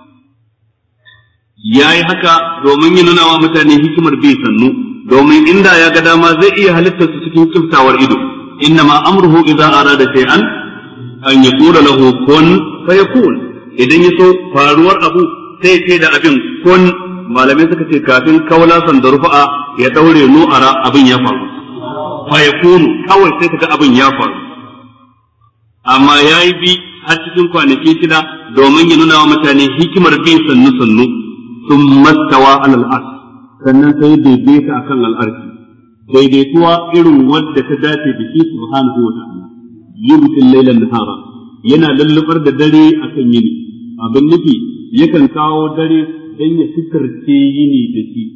yayi haka domin ya nuna wa mutane hikimar bi sannu domin inda ya ga dama zai iya halittar su cikin kiftawar ido innama amruhu idza arada shay'an an yaqula lahu kun fayakun idan yaso faruwar abu sai ce da abin kun malamai suka ce kafin kaula san da rufa'a ya daure nu'ara abin ya faru fayakun kawai sai kaga abin ya faru amma yayi bi har cikin kwanaki shida domin ya nuna wa mutane hikimar bin sannu sannu thumma stawa alal ars sannan sai daidaita akan al'arshi daidaituwa irin wadda ta dace da shi subhanahu wa ta'ala yubtil laylan nahara yana lullubar da dare akan yini abin nufi yakan kawo dare dan ya fitarce yini da shi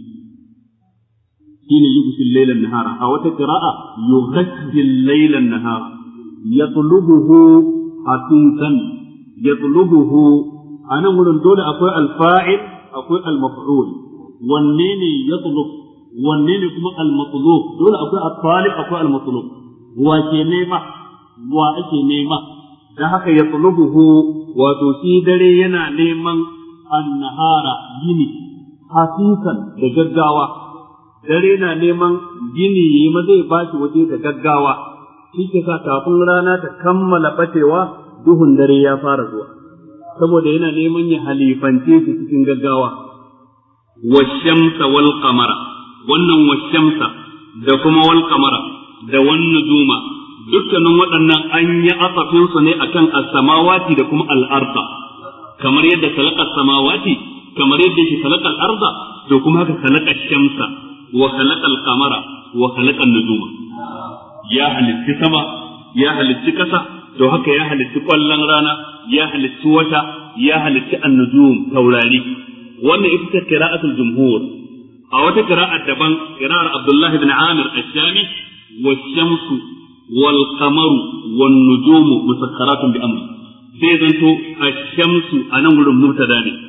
shine yubtil laylan nahara a wata qira'a yughtil laylan nahara yatlubuhu hasisan yatlubuhu anan wurin dole akwai al-fa'il akwai al-maf'ul wanne ne yatlub wanne ne kuma al-matlub dole akwai at-talib akwai al-matlub wa ke nema wa ake nema dan haka yatlubuhu wato shi dare yana neman an-nahara yini hasisan da gaggawa dare na neman yini yayi ma zai bashi waje da gaggawa shi ke sa kafin rana ta kammala bacewa duhun dare ya fara zuwa saboda yana neman ya halifance shi cikin gaggawa washamsa wal qamara wannan washamsa da kuma wal qamara da wan nujuma dukkanin waɗannan an yi asafin su ne akan as-samawati da kuma al-arda kamar yadda khalaqa as-samawati kamar yadda shi khalaqa al-arda to kuma haka khalaqa ash-shamsa wa khalaqa al-qamara wa khalaqa an-nujuma ya halitti sama ya halitti kasa to haka ya halitti kwallon rana ya halitti wata ya halitti an-nujum taurari wannan ita ce qira'atul jumhur a wata qira'a daban qira'ar Abdullah ibn Amir ash-Shami wash-shamsu wal-qamaru wan-nujumu musakkaratun bi amri sai zanto ash-shamsu anan gurin mubtada ne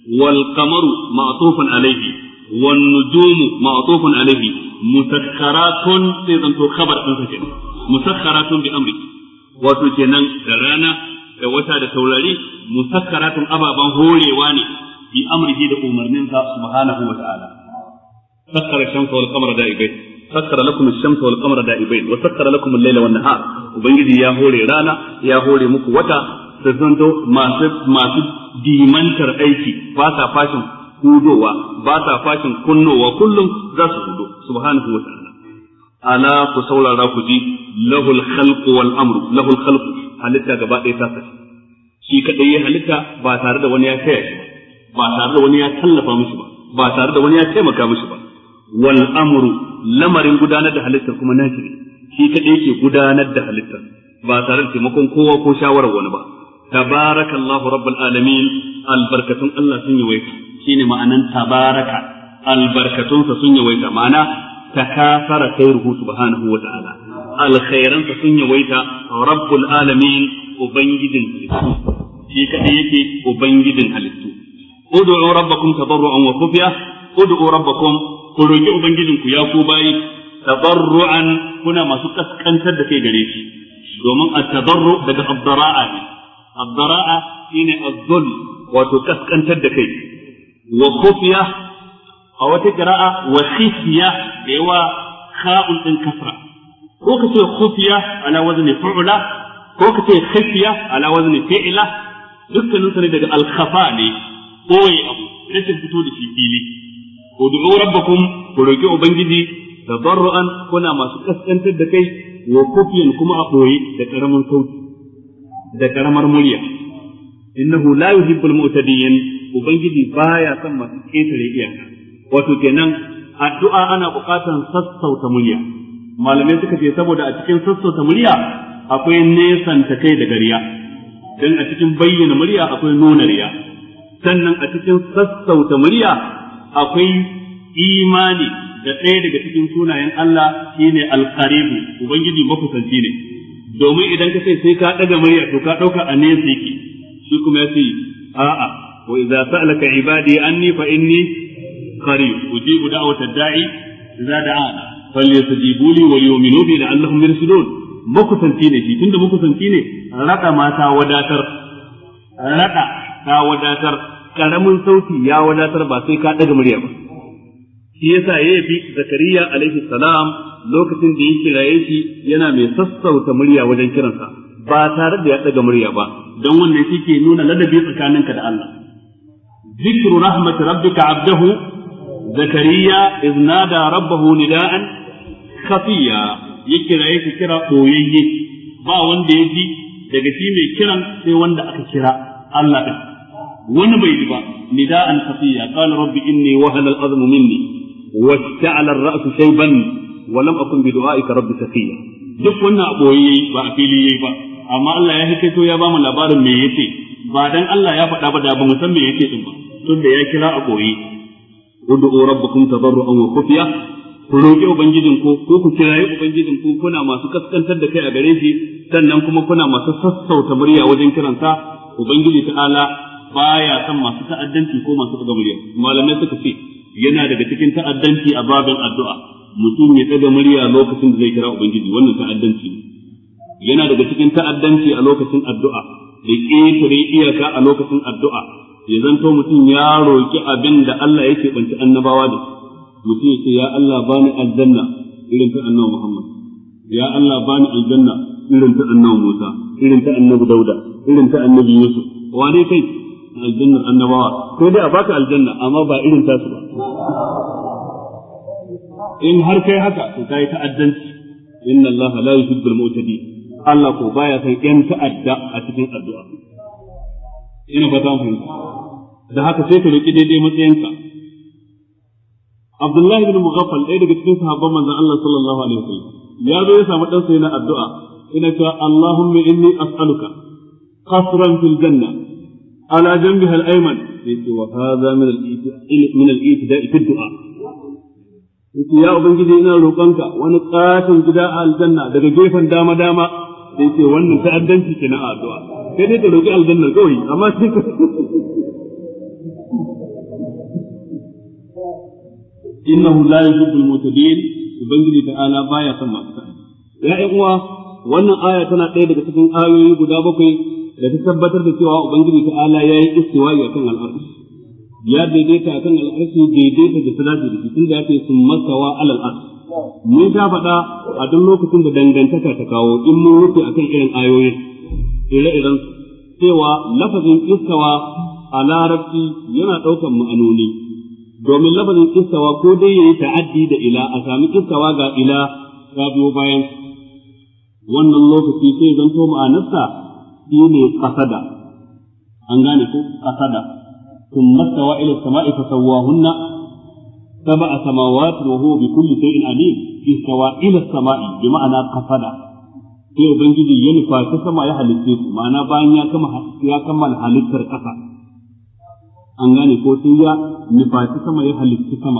wal qamaru ma'tufun alayhi wan nujumu ma'tufun alayhi musakkaratun sai zanto khabar din sa kenan musakkaratun bi amri wato kenan da rana da wata da taurari musakkaratun ababan horewa ne bi amrihi da umarninsa subhanahu wa ta'ala sakkara shamsa wal qamara da'ibain sakkara lakum ash-shamsa wal qamara da'ibain wa sakkara lakum al-layla wan nahar ubangiji ya hore rana ya hore muku wata da zanto masu masu dimantar aiki ba sa fashin hudowa ba sa fashin kunnowa kullum za su hudo subhanahu wa ta'ala ala ku saurara ku ji lahul khalqu wal amru lahul khalqu halitta gaba ɗaya ta sace shi kadai ya halitta ba tare da wani ya taya shi ba tare da wani ya tallafa mishi ba ba tare da wani ya taimaka mishi ba wal amru lamarin gudanar da halittar kuma nashi ne shi kadai yake gudanar da halittar ba tare da taimakon kowa ko shawarar wani ba tabarakallahu rabbul alamin albarkatun Allah sun yawaita shine ma'anan tabaraka albarkatunsa sun yawaita ma'ana takasara khairuhu subhanahu wa ta'ala alkhairansa sun yawaita rabbul alamin ubangijin halittu shi kadai yake ubangijin halittu ud'u rabbakum tadarruan wa khufiya ud'u rabbakum ku roki ubangijinku ya ku bayi tadarruan kuna masu kaskantar da kai gare shi domin at-tadarru daga ad-dara'a ne ad-dara'a shine az-zul wato kaskantar da kai wa khufiya a wata qira'a wa khifiya da yawa kha'un din kasra ko kace khufiya ala wazni fu'la ko kace khifiya ala wazni fi'la dukkanin su ne daga al-khafa ne koyi abu rashin fito da shi fili ud'u rabbakum ku roki ubangiji tadarruan kuna masu kaskantar da kai wa kufiyan kuma a koyi da karamin sauti da karamar murya innahu la yuhibbul mu'tadiyin ubangiji baya son masu ketare iyaka wato kenan addu'a ana bukatan sassauta murya malamai suka ce saboda a cikin sassauta murya akwai nesanta kai da gariya dan a cikin bayyana murya akwai nuna riya sannan a cikin sassauta murya akwai imani da ɗaya daga cikin sunayen Allah shine al-qaribu ubangiji makusanci ne domin idan ka sai sai ka daga murya to ka dauka a nesa yake shi kuma ya ce a'a wa idza sa'alaka ibadi anni fa inni qarib ujibu da'watad da'i idza da'ana falyastajibu li wa yu'minu bi la'allahum yarshudun makusanci ne shi tunda makusanci ne rada mata wadatar rada ta wadatar karamin sauti ya wadatar ba sai ka daga murya ba shi yasa yayi bi zakariya alaihi salam lokacin da ya kiraye shi yana mai sassauta murya wajen kiransa ba tare da ya daga murya ba don wannan shi ke nuna ladabi tsakaninka da Allah zikru rahmat rabbika abdahu zakariya iz nada rabbahu nida'an khafiya ya kiraye shi kira koyayye ba wanda ya ji daga shi mai kiran sai wanda aka kira Allah din wani bai ji ba nida'an khafiya qala rabbi inni wahala al-azmu minni wasta'ala ar-ra'su shayban wa lam akun bi du'aika rabbi saqiya duk wannan aboye ba a fili yayi ba amma Allah ya hikaito ya ba mu labarin me yace ba dan Allah ya faɗa ba da ba mu san me yace din ba tunda ya kira aboye ud'u rabbakum tadarruan wa khufiya ku roki ubangijin ku ko ku kirayi ubangijin ku kuna masu kaskantar da kai a gare shi sannan kuma kuna masu sassauta murya wajen kiransa ubangiji ta'ala baya son masu ta'addanci ko masu daga murya malamai suka ce yana daga cikin ta'addanci a babin addu'a mutum ya daga murya lokacin da zai kira ubangiji wannan ta'addanci ne yana daga cikin ta'addanci a lokacin addu'a da ƙetare iyaka a lokacin addu'a ya zanto mutum ya roki abin da Allah yake banci annabawa da mutum ya ce ya Allah bani aljanna irin ta annabi Muhammad ya Allah bani aljanna irin ta annabi Musa irin ta annabi Dauda irin ta annabi Yusuf wane kai aljannar annabawa ko dai a baka aljanna amma ba irin tasu ba in har kai haka to kai ta'addanci inna Allah la yuhibbul mu'tadin Allah ko baya san yan ta'adda a cikin addu'a ina ba ta fahimta da haka sai ka roki daidai matsayinka Abdullah ibn Mughaffal ɗaya daga cikin sahabban manzon Allah sallallahu alaihi wasallam ya zo ya samu ɗansa yana addu'a ina cewa Allahumma inni as'aluka qasran fil janna على جنبها الأيمن وهذا من من الإيتداء في الدعاء يا أبنجي إنا روقانك ونقاش جداء الجنة daga gefen dama dama sai ce wannan ta'addanci ke na addu'a sai dai ka roki aljanna kawai amma sai ka innahu la yuhibbul mutadin ubangiji ta'ala baya son masu ta'addi ya ƴan uwa wannan aya tana ɗaya daga cikin ayoyi guda bakwai da ta tabbatar da cewa ubangiji ta'ala ya yi istiwa'i akan al'arshi ya daidaita akan al'arshi daidaita da salati da cikin da yake sun masawa alal arshi mun ta faɗa a duk lokacin da dangantaka ta kawo in mun rufe akan irin ayoyin ire-iren cewa lafazin istawa a larabci yana ɗaukan ma'anoni domin lafazin istawa ko dai yayi ta'addi da ila a sami istawa ga ila ta biyo bayan wannan lokaci sai zanto ma'anarsa shine qasada an gane ko qasada thumma stawa ila as-sama'i fasawwahunna sab'a samawati wa huwa bi kulli shay'in alim istawa ila as-sama'i bi ma'ana qasada sai ubangiji ya nufa ta sama ya halitte su ma'ana bayan ya kama ya kammala halittar kasa an gane ko sai ya nufa ta sama ya halitta sama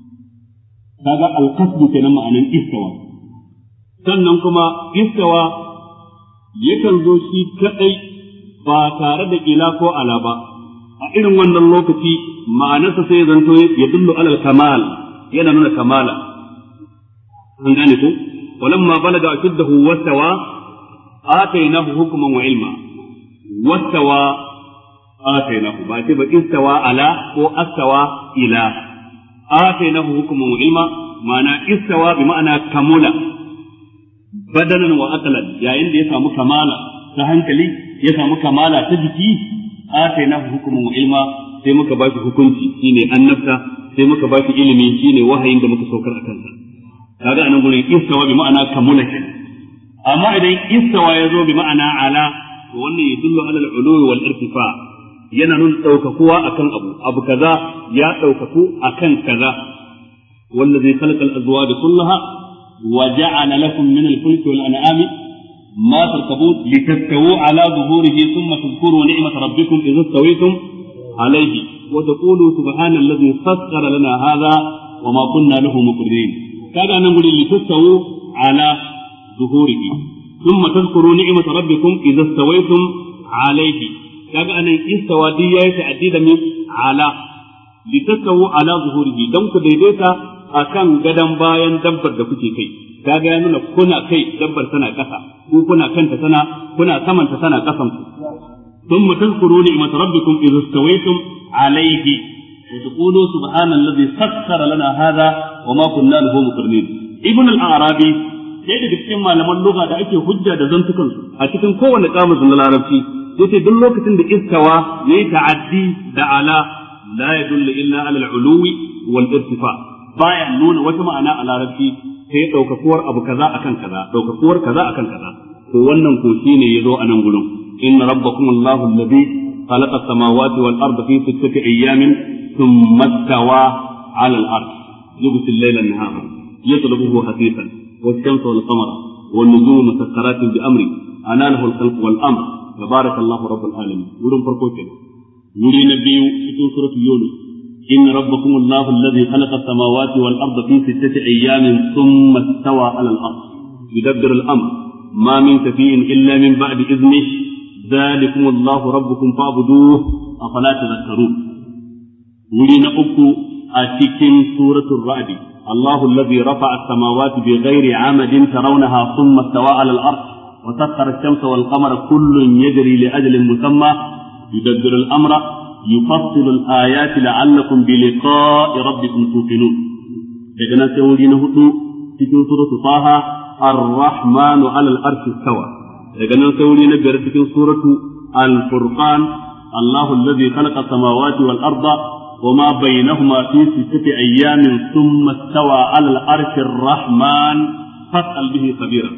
kaga al-qasdu kenan ma'anan istawa sannan kuma istawa yakan zo shi kadai ba tare da ila ko ala ba a irin wannan lokaci ma'anarsa sai zanto ya dullu alal kamal yana nuna kamala an gane ko walamma balaga ashuddahu wastawa atainahu hukman wa ilma wastawa atainahu ba ce ba istawa ala ko astawa ila atainahu hukman wa ilma ma'ana istawa bi ma'ana kamula badanan wa aqlan yayin da ya samu kamala ta hankali ya samu kamala ta jiki atainahu hukman wa ilma sai muka ba shi hukunci shine annabta sai muka ba shi ilimi shine wahayin da muka saukar akan sa kaga anan gurin istawa bi ma'ana kamula kenan amma idan istawa ya zo bi ma'ana ala to wannan yadullu ala al-ulu wal irtifa yana nuna daukakuwa akan abu abu kaza ya daukaku akan kaza wallazi khalaqa al-azwaja kullaha وجعل لكم من الفلك والأنعام ما تركبون لتستووا على ظهوره ثم تذكروا نعمة ربكم إذا استويتم عليه وتقولوا سبحان الذي سخر لنا هذا وما كنا له مقرنين كذا نقول لتستووا على ظهوره ثم تذكروا نعمة ربكم إذا استويتم عليه كذا أن استوى دي يتعدد من على لتستووا على ظهوره دمك ديديتا akan gadan bayan dabbar da kuke kai kaga ya nuna kuna kai dabbar tana kasa ko kuna kanta tana kuna samanta tana kasan ku thumma tadhkuru ni'mat rabbikum idh istawaytum alayhi wa taqulu subhana alladhi sakhkhara lana hadha wa ma kunna lahu muqrinin ibn al-arabi sai da cikin malaman lugha da ake hujja da zantukan su a cikin kowanne kamusin na larabci yace duk lokacin da istawa yayi ta'addi da ala la yadullu illa ala al-uluwi wal irtifa baya nuna wata ma'ana a larabci sai daukakuwar abu kaza akan kaza daukakuwar kaza akan kaza to wannan ko shine yazo a nan gurin inna rabbakum allahu alladhi khalaqa as-samawati wal arda fi sittati ayyamin thumma istawa 'ala al-arsh yughsi al-layla an-nahara yatlubuhu hasisan wash-shamsa wal-qamara wan-nujumu musakhkharatin bi amri ana lahu al-khalqu wal-amr tabarakallahu rabbul alamin wurin farko kenan wuri na biyu cikin suratul yunus إن ربكم الله الذي خلق السماوات والأرض في ستة أيام ثم استوى على الأرض يدبر الأمر ما من شفيع إلا من بعد إذنه ذلكم الله ربكم فاعبدوه أفلا تذكرون ولين أبو أتكن سورة الرعد الله الذي رفع السماوات بغير عمد ترونها ثم استوى على الأرض وسخر الشمس والقمر كل يجري لأجل مسمى يدبر الأمر يفصل الآيات لعلكم بلقاء ربكم توقنون لكن سيولين هدو في سورة طه الرحمن على الأرش استوى لكن سيولين في سورة الفرقان الله الذي خلق السماوات والأرض وما بينهما في ستة أيام ثم استوى على الأرش الرحمن فاسأل به خبيرا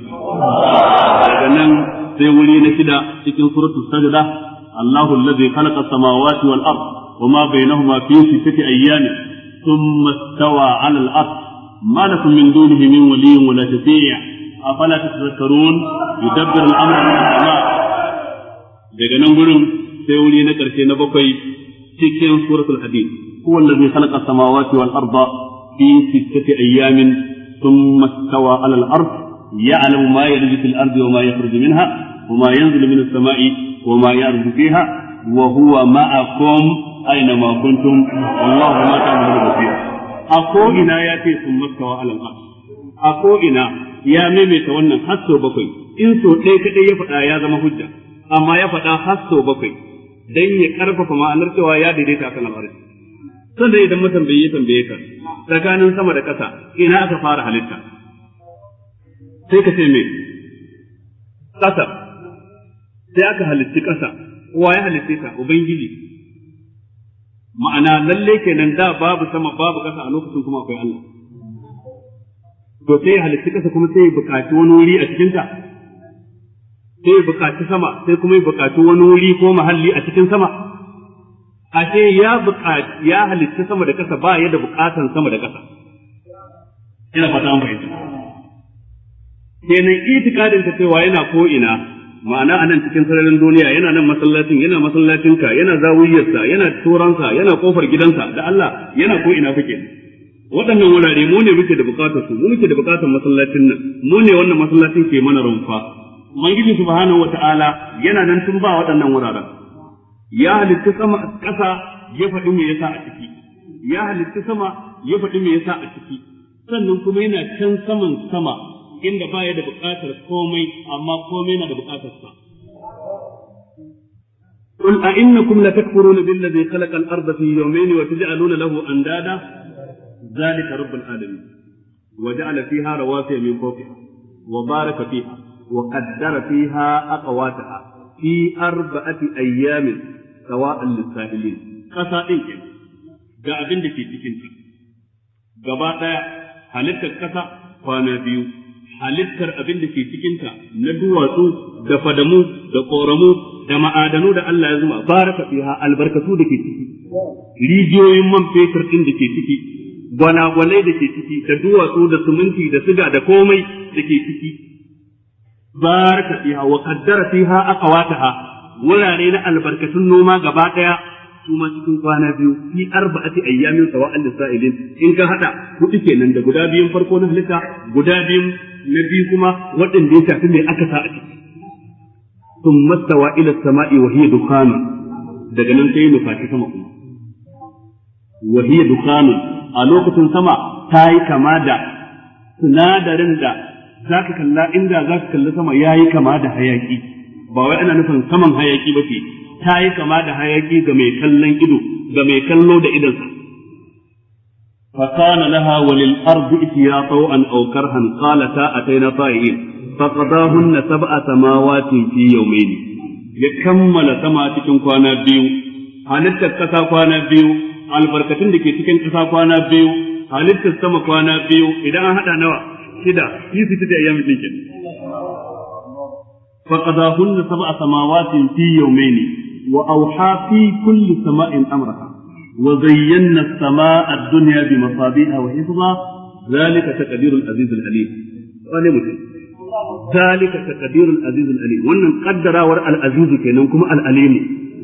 لكن سيولين كده في سورة السجدة الله الذي خلق السماوات والأرض وما بينهما في ستة أيام ثم استوى على الأرض ما لكم من دونه من ولي ولا شفيع أفلا تتذكرون يدبر الأمر من السماء daga nan gurin sai wuri na ƙarshe na bakwai cikin suratul hadid huwa allazi khalaqa as-samawati wal arda fi sittati ayyamin thumma istawa 'ala al-ard ya'lamu ma yalju fil ardi wa ma yakhruju minha wa ma yanzilu minas sama'i وما يعرض فيها وهو معكم أينما كنتم والله ما تعملون بصير a ko ina ya ce sun mastawa alal arsh a ko ina ya maimaita wannan har sau bakwai in so ɗaya kaɗai ya faɗa ya zama hujja amma ya faɗa har sau bakwai dan ya karfafa ma'anar cewa ya daidaita akan al'arshi sannan idan matambayi ya tambaye ka tsakanin sama da ƙasa ina aka fara halitta sai ka ce me ƙasa sai aka halitti ƙasa wa ya halitte ta ubangiji ma'ana lalle kenan da babu sama babu ƙasa a lokacin kuma akwai Allah to sai ya halitti ƙasa kuma sai ya buƙaci wani wuri a cikin ta sai ya buƙaci sama sai kuma ya buƙaci wani wuri ko mahalli a cikin sama ashe ya buƙaci ya halitta sama da ƙasa ba ya da buƙatan sama da ƙasa ina fata an fahimta kenan itikadin ta cewa yana ko ina ma'ana anan cikin sararin duniya yana nan masallacin yana masallacinka yana zawiyarsa yana turansa yana kofar gidansa da Allah yana ko ina fake waɗannan wurare mu ne muke da buƙatar su mu muke da buƙatar masallacin nan mu ne wannan masallacin ke mana rumfa ubangiji subhanahu wata'ala yana nan tun ba waɗannan wuraren ya halitta sama ƙasa ya faɗi me yasa a ciki ya halitta sama ya faɗi me yasa a ciki sannan kuma yana can saman sama inda baya da buƙatar komai amma komai na da buƙatar sa قل أئنكم لتكفرون بالذي خلق الأرض في يومين وتجعلون له أندادا ذلك رب العالمين وجعل فيها رواسي من فوقها وبارك فيها وقدر فيها أقواتها في أربعة أيام سواء للسائلين قصائد ga abin da ke cikinta gaba ɗaya halittar ƙasa kwana biyu halittar abin da ke cikinta na duwatsu da fadamu da ƙoramu da ma'adanu da Allah ya zuma baraka fiha albarkatu da ke ciki rijiyoyin man fetur ɗin da ke ciki gwanagwanai da ke ciki da duwatsu da suminti da siga da komai da ke ciki baraka fiha wa qaddara fiha aqwataha wurare na albarkatun noma gaba ɗaya su ma cikin kwana biyu fi arba'ati ayyamin sawa'an lisa'ilin in ka hada hudu kenan da guda biyun farko na halitta guda biyun na biyu kuma waɗanda ya shafi mai aka sa a ciki sun mastawa ila sama'i wa hiya dukhanun daga nan sai nufaci sama kuma wa hiya dukhanun a lokacin sama ta yi kama da sinadarin da zaka kalla inda zaka kalla sama yayi kama da hayaki ba wai ana nufin saman hayaki ba ce ta yi kama da hayaki ga mai kallon ido ga mai kallo da idonsa فكان لها وللأرض ائتيا طوعا أو كرها قالتا أتينا طائعين فقضاهن سبع سماوات في يومين يكمل سما cikin kwana biyu halittar kasa kwana biyu albarkatun da ke cikin kasa kwana biyu halittar sama kwana biyu idan an hada nawa shida yi su da ayyamin dinkin فقضاهن سبع سماوات في يومين وأوحى في كل سماء أمرها وزينا السماء الدنيا بمصابيح وحفظا ذلك تقدير العزيز العليم قال مسلم ذلك تقدير العزيز العليم وان قدر ور العزيز kenan kuma al-alim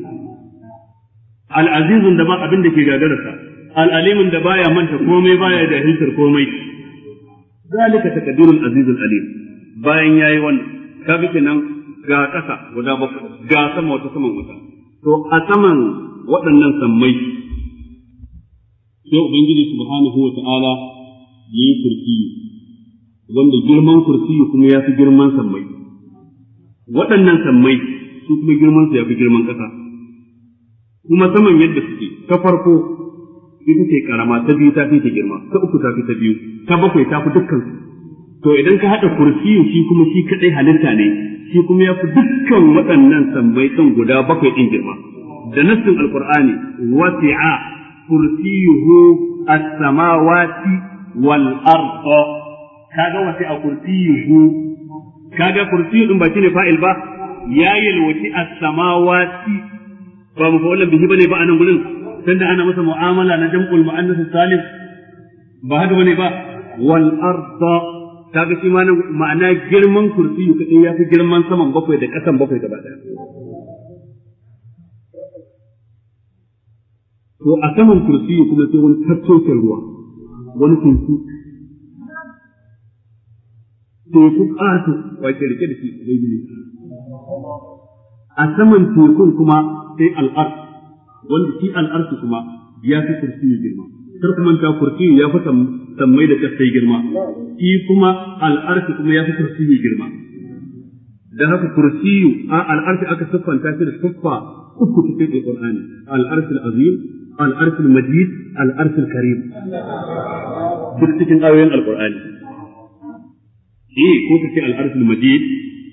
al-aziz da ba abin da ke gagararsa al-alim da baya manta komai baya da hisar komai ذلك تقدير العزيز العليم bayan yayi wannan kaga kenan ga kasa guda bakwai ga sama wata saman wata to a saman waɗannan sammai sai ubangiji subhanahu wa ta'ala yayi kursiyi wanda girman kursiyi kuma ya fi girman sammai waɗannan sammai su kuma girman su ya fi girman ƙasa kuma saman yadda suke ta farko ita ce karama ta biyu ta fi ta girma ta uku ta fi ta biyu ta bakwai ta fi dukkan su to idan ka haɗa kursiyi shi kuma shi kaɗai halitta ne shi kuma ya fi dukkan waɗannan sammai ɗin guda bakwai ɗin girma da nassin alqur'ani wasi'a kursiyuhu as-samawati wal arda kaga wasi'a kursiyuhu kaga kursiyu din ba shine fa'il ba ya yalwati as-samawati ba mu fa'ulan bihi bane ba anan gurin tunda ana masa mu'amala na jam'ul muannath salim ba haka bane ba wal arda kaga shi ma ma'ana girman kursiyu kadai yafi girman saman bakwai da kasan bakwai gaba daya to a saman kursiyu kuma sai wani tattaucin ruwa wani tuntu teku ƙato wace rike da shi zai gine a saman tekun kuma sai al'ar wanda shi al'arsu kuma ya fi kursiyu girma kar kuma ta kursi ya fi sammai da kasai girma shi kuma al'arshi kuma ya fi kursi girma da haka kursiyu a al'arshi aka siffanta shi da siffa uku cikin alqur'ani al'arshi al-azim al'arshi al-majid al'arshi al-karim duk cikin ayoyin alqur'ani eh ko kace al'arshi al-majid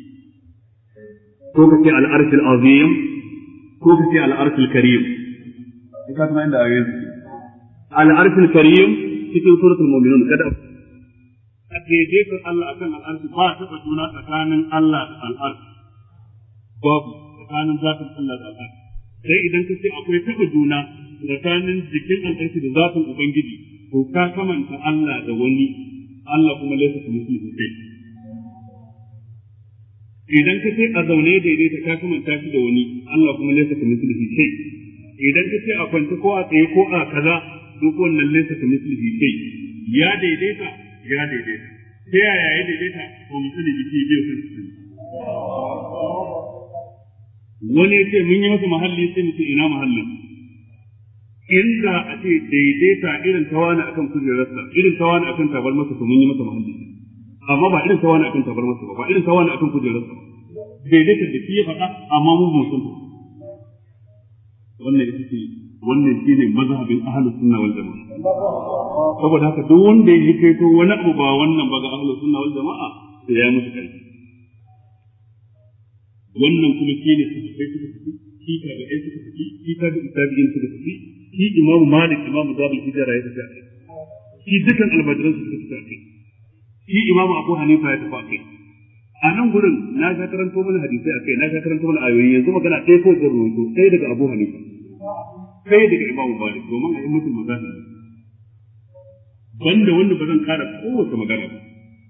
ko kace al'arshi al-azim ko kace al'arshi al-karim ka kuma inda ayoyin al'arshi al-karim cikin suratul mu'minun kada a daidaitar Allah akan al'arshi ba taɓa juna tsakanin Allah da al'arshi babu tsakanin zatin Allah da al'arshi sai idan ka ce akwai taɓa juna tsakanin jikin al'arshi da zatin Ubangiji to ka kamanta Allah da wani Allah kuma laisa ka mislihi sai idan ka ce a zaune daidaita ka kamanta shi da wani Allah kuma laisa ka mislihi sai idan ka ce a kwanta ko a tsaye ko a kaza duk wannan laisa ka mislihi sai ya daidaita ya daidaita ta yaya ya daidaita ko misali biki bai san su wani ce mun yi masa mahalli sai mu ce ina mahallin inda a ce daidaita irin tawani akan kujerarsa irin tawani akan tabar masa to mun yi masa mahalli amma ba irin tawani akan tabar masa ba ba irin tawani akan kujerarsa daidaita da shi ya faɗa amma mun ba sun wannan ita ce wannan shine mazhabin ahlus sunna wal jamaa saboda haka duk wanda ya kai to wani abu ba wannan ba ga ahlus sunna wal jamaa sai ya musu kai wannan kuma shine su kai suka tafi shi ka ga ai suka tafi shi ka ga tabi'in suka tafi shi imamu malik imamu zabi hijra ya tafi shi dukan almajiran su suka tafi shi imamu abu hanifa ya tafi a nan gurin na ga karanto mana hadisi akai na ga karanto mana ayoyi yanzu magana ɗaya ko da ruwaito ɗaya daga abu hanifa sai daga imamu malik domin a yi mutum magana banda wanda ba zan kara kowace magana ba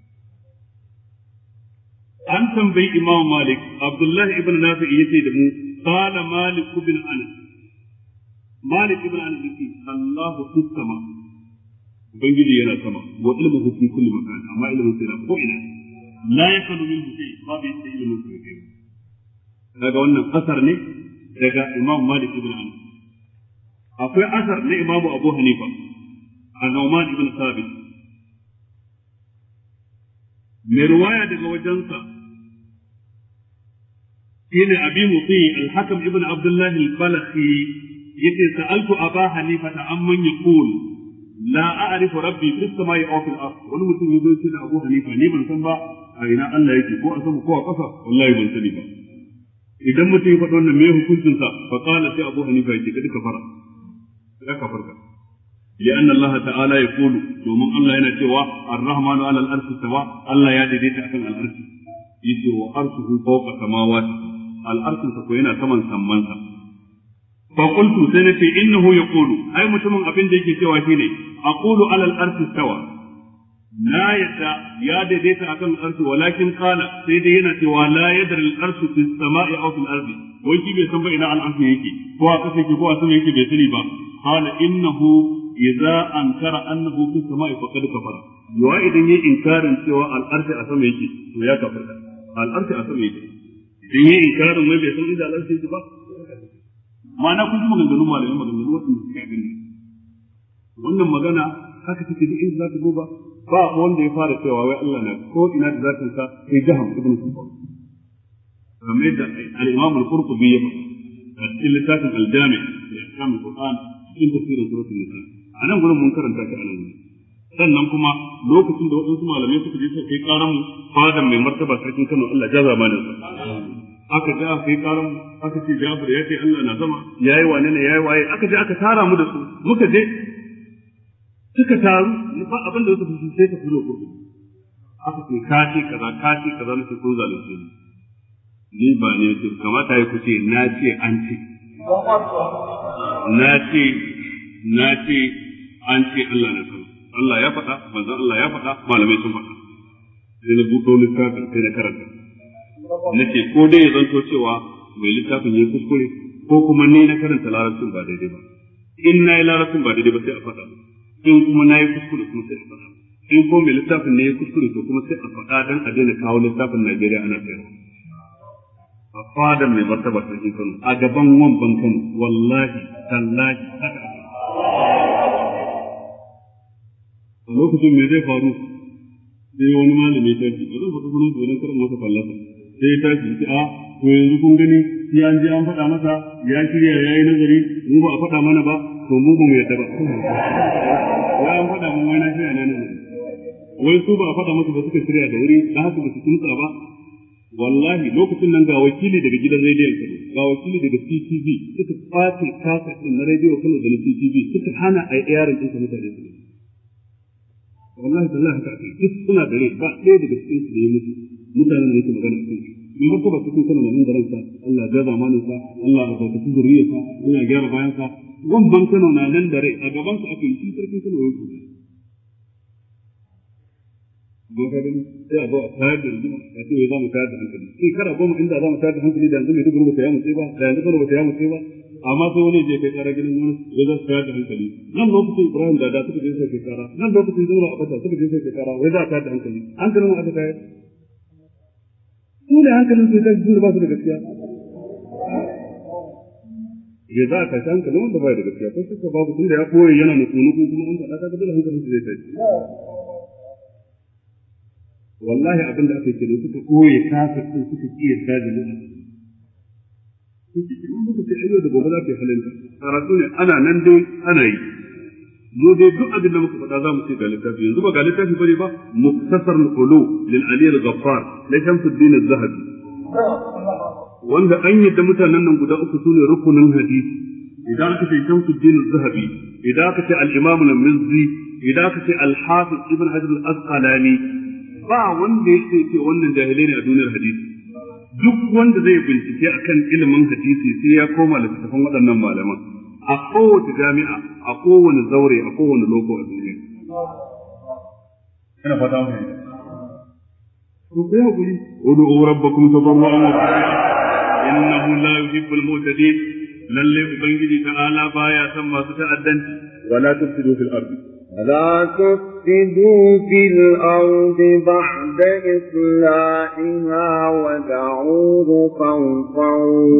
an tambayi imamu malik abdullahi ibn nafi yace da mu qala malik ibn anas malik ibn anas yace Allahu fis sama ubangiji yana sama wa ilmuhu fi kulli makan amma ilmu sai ko ina la yakunu minhu shay babu yadda ilmu sai kai daga wannan asar ne daga imamu malik ibn anas akwai asar na imamu abu hanifa an-nu'man ibn thabit mai ruwaya daga wajensa shine abi muti al-hakim ibn abdullah al-balakhi yace sa'altu aba hanifa amman yaqul la a'rifu rabbi fis samai aw fil ard wani mutum yazo ce da abu hanifa ni ban san ba a ina Allah yake ko a sama ko a ƙasa wallahi ban sani ba idan mutum ya faɗa wannan me hukuncin sa fa qala sai abu hanifa yake kada ka fara kada ka farka لأن الله تعالى يقول دومن الله yana cewa ar-rahmanu 'ala al-arshi tawa Allah ya daidaita akan al-arshi yace wa arshuhu fawqa samawati al-arshu ko yana saman samman sa fa qultu sai nace innahu yaqulu ai mutumin abin da yake cewa shine aqulu 'ala al-arshi tawa la yadda ya daidaita akan al-arshi walakin qala sai dai yana cewa la yadri al-arshu fis sama'i aw fil ardi wai shi bai san ba ina al-arshi yake ko a kasa yake ko a sama yake bai sani ba qala innahu idza ankara annahu fi samai faqad kafara yawa idan yayi inkarin cewa al-arshi a sama yake to ya kafirta al-arshi a sama yake idan yayi inkarin wai bai san inda al-arshi yake ba ma'ana kun ji maganganun malamai maganganun wasu da suka gani wannan magana haka take da in za ta duba ba wanda ya fara cewa wai Allah na ko ina da zatin sa sai jaham ibn sufyan kamar da al-imam al-qurtubi ya faɗa a cikin littafin al-jami' da ahkam al-qur'an cikin tafsirin suratul nisa a nan gurin mun karanta shi a nan sannan kuma lokacin da waɗansu malamai suka je suka kai karan fadan mai martaba sarkin Kano Allah ja zamanin sa aka je aka kai karan aka ce Jabir ya ce Allah na sama yayi wane ne yayi waye aka je aka tara mu da su muka je suka taru ni ba abin da suka fi sai ka fulo ko aka ce ka ce kaza ka ce kaza ne ko zalunci ni ba ne to kamata ya kuce na ce an ce na ce na ce an ce Allah na sama Allah ya faɗa manzon Allah ya faɗa malamai sun faɗa sai na buɗo littafin sai na karanta nace ko dai ya zanto cewa mai littafin ya kuskure ko kuma ni na karanta larabcin ba daidai ba in na yi larabcin ba daidai ba sai a faɗa in kuma na yi kuskure kuma sai a faɗa in ko mai littafin ne ya kuskure to kuma sai a faɗa dan a daina kawo littafin Najeriya ana sayarwa a fadan mai martaba sarkin Kano a gaban wamban Kano wallahi tallahi haka a lokacin me zai faru sai wani malami ya tashi ba zan faɗi sunan wani karin masa fallasa sai ya tashi ce a to yanzu kun gani sai an je an faɗa masa ya shirya ya yi nazari mu ba a faɗa mana ba to mu ba mu yadda ba ya an faɗa mun wani shirya na nazari wai su ba a faɗa masa ba suka shirya da wuri da haka ba su kimtsa ba wallahi lokacin nan ga wakili daga gidan rediyon Kano ga wakili daga C T V suka kwace kasa din na rediyo Kano da na C T V suka hana a yaran din sa mutane su wallahi tallahi haka ake duk suna da rai ba ɗaya daga cikin su da ya mutu mutanen da yake magana cikin su in ba ba cikin Kano nan da ransa Allah ya gaza manin sa Allah ya barkaci zuriyarsa Allah ya gyara bayan sa gumban Kano na nan da rai a gaban su aka yi shi sarkin Kano yake gobe gani sai a zo a tayar da rigima a ce za mu tayar da hankali sai kara goma inda za mu tayar da hankali da yanzu mai duk rubuta ya mutu ba da yanzu Kano ba ta ya mutu ba amma sai wani je kai kara gidan wani ya za su tayar da hankali nan lokacin Ibrahim da da suka je sai kai kara nan lokacin Zaura Abata suka je sai kai kara wai za a tayar da hankali hankalin mu aka tayar su ne hankalin sai ta jin ba su da gaskiya ya za ka ta hankalin wanda ba da gaskiya ko suka babu tunda ya koyi yana nuku-nuku kuma an faɗa ka dole hankalin su zai tashi wallahi abin da aka yi suka koye kafir din suka kiyaye daji ne su ce in muka ce ayyo da gobe za ta yi halinta karatu ne ana nan dai ana yi mu dai duk abin da muka faɗa za mu ce ga littafi yanzu ba ga littafi bane ba muktasar al-qulu lil ali al-ghaffar la shamsuddin az-zahabi wanda an yi da mutanen nan guda uku sune rukunin hadisi idan aka ce shamsuddin az-zahabi idan aka ce al-imam al-mizzi idan aka ce al-hafiz ibn hajar al-asqalani ba wanda yake ce wannan jahilai ne a duniyar hadisi duk wanda zai bincike akan ilimin hadisi sai ya koma littattafan waɗannan malaman a kowace jami'a a kowane zaure a kowane loko a duniya ina fata mu ko kai hakuri ud'u rabbakum tadarruan wa innahu la yuhibbul mu'tadin lalle ubangiji ta'ala baya san masu ta'addanci wala tufsidu fil ardi لا تفسدوا في الأرض بعد إصلاحها ودعوه خوفا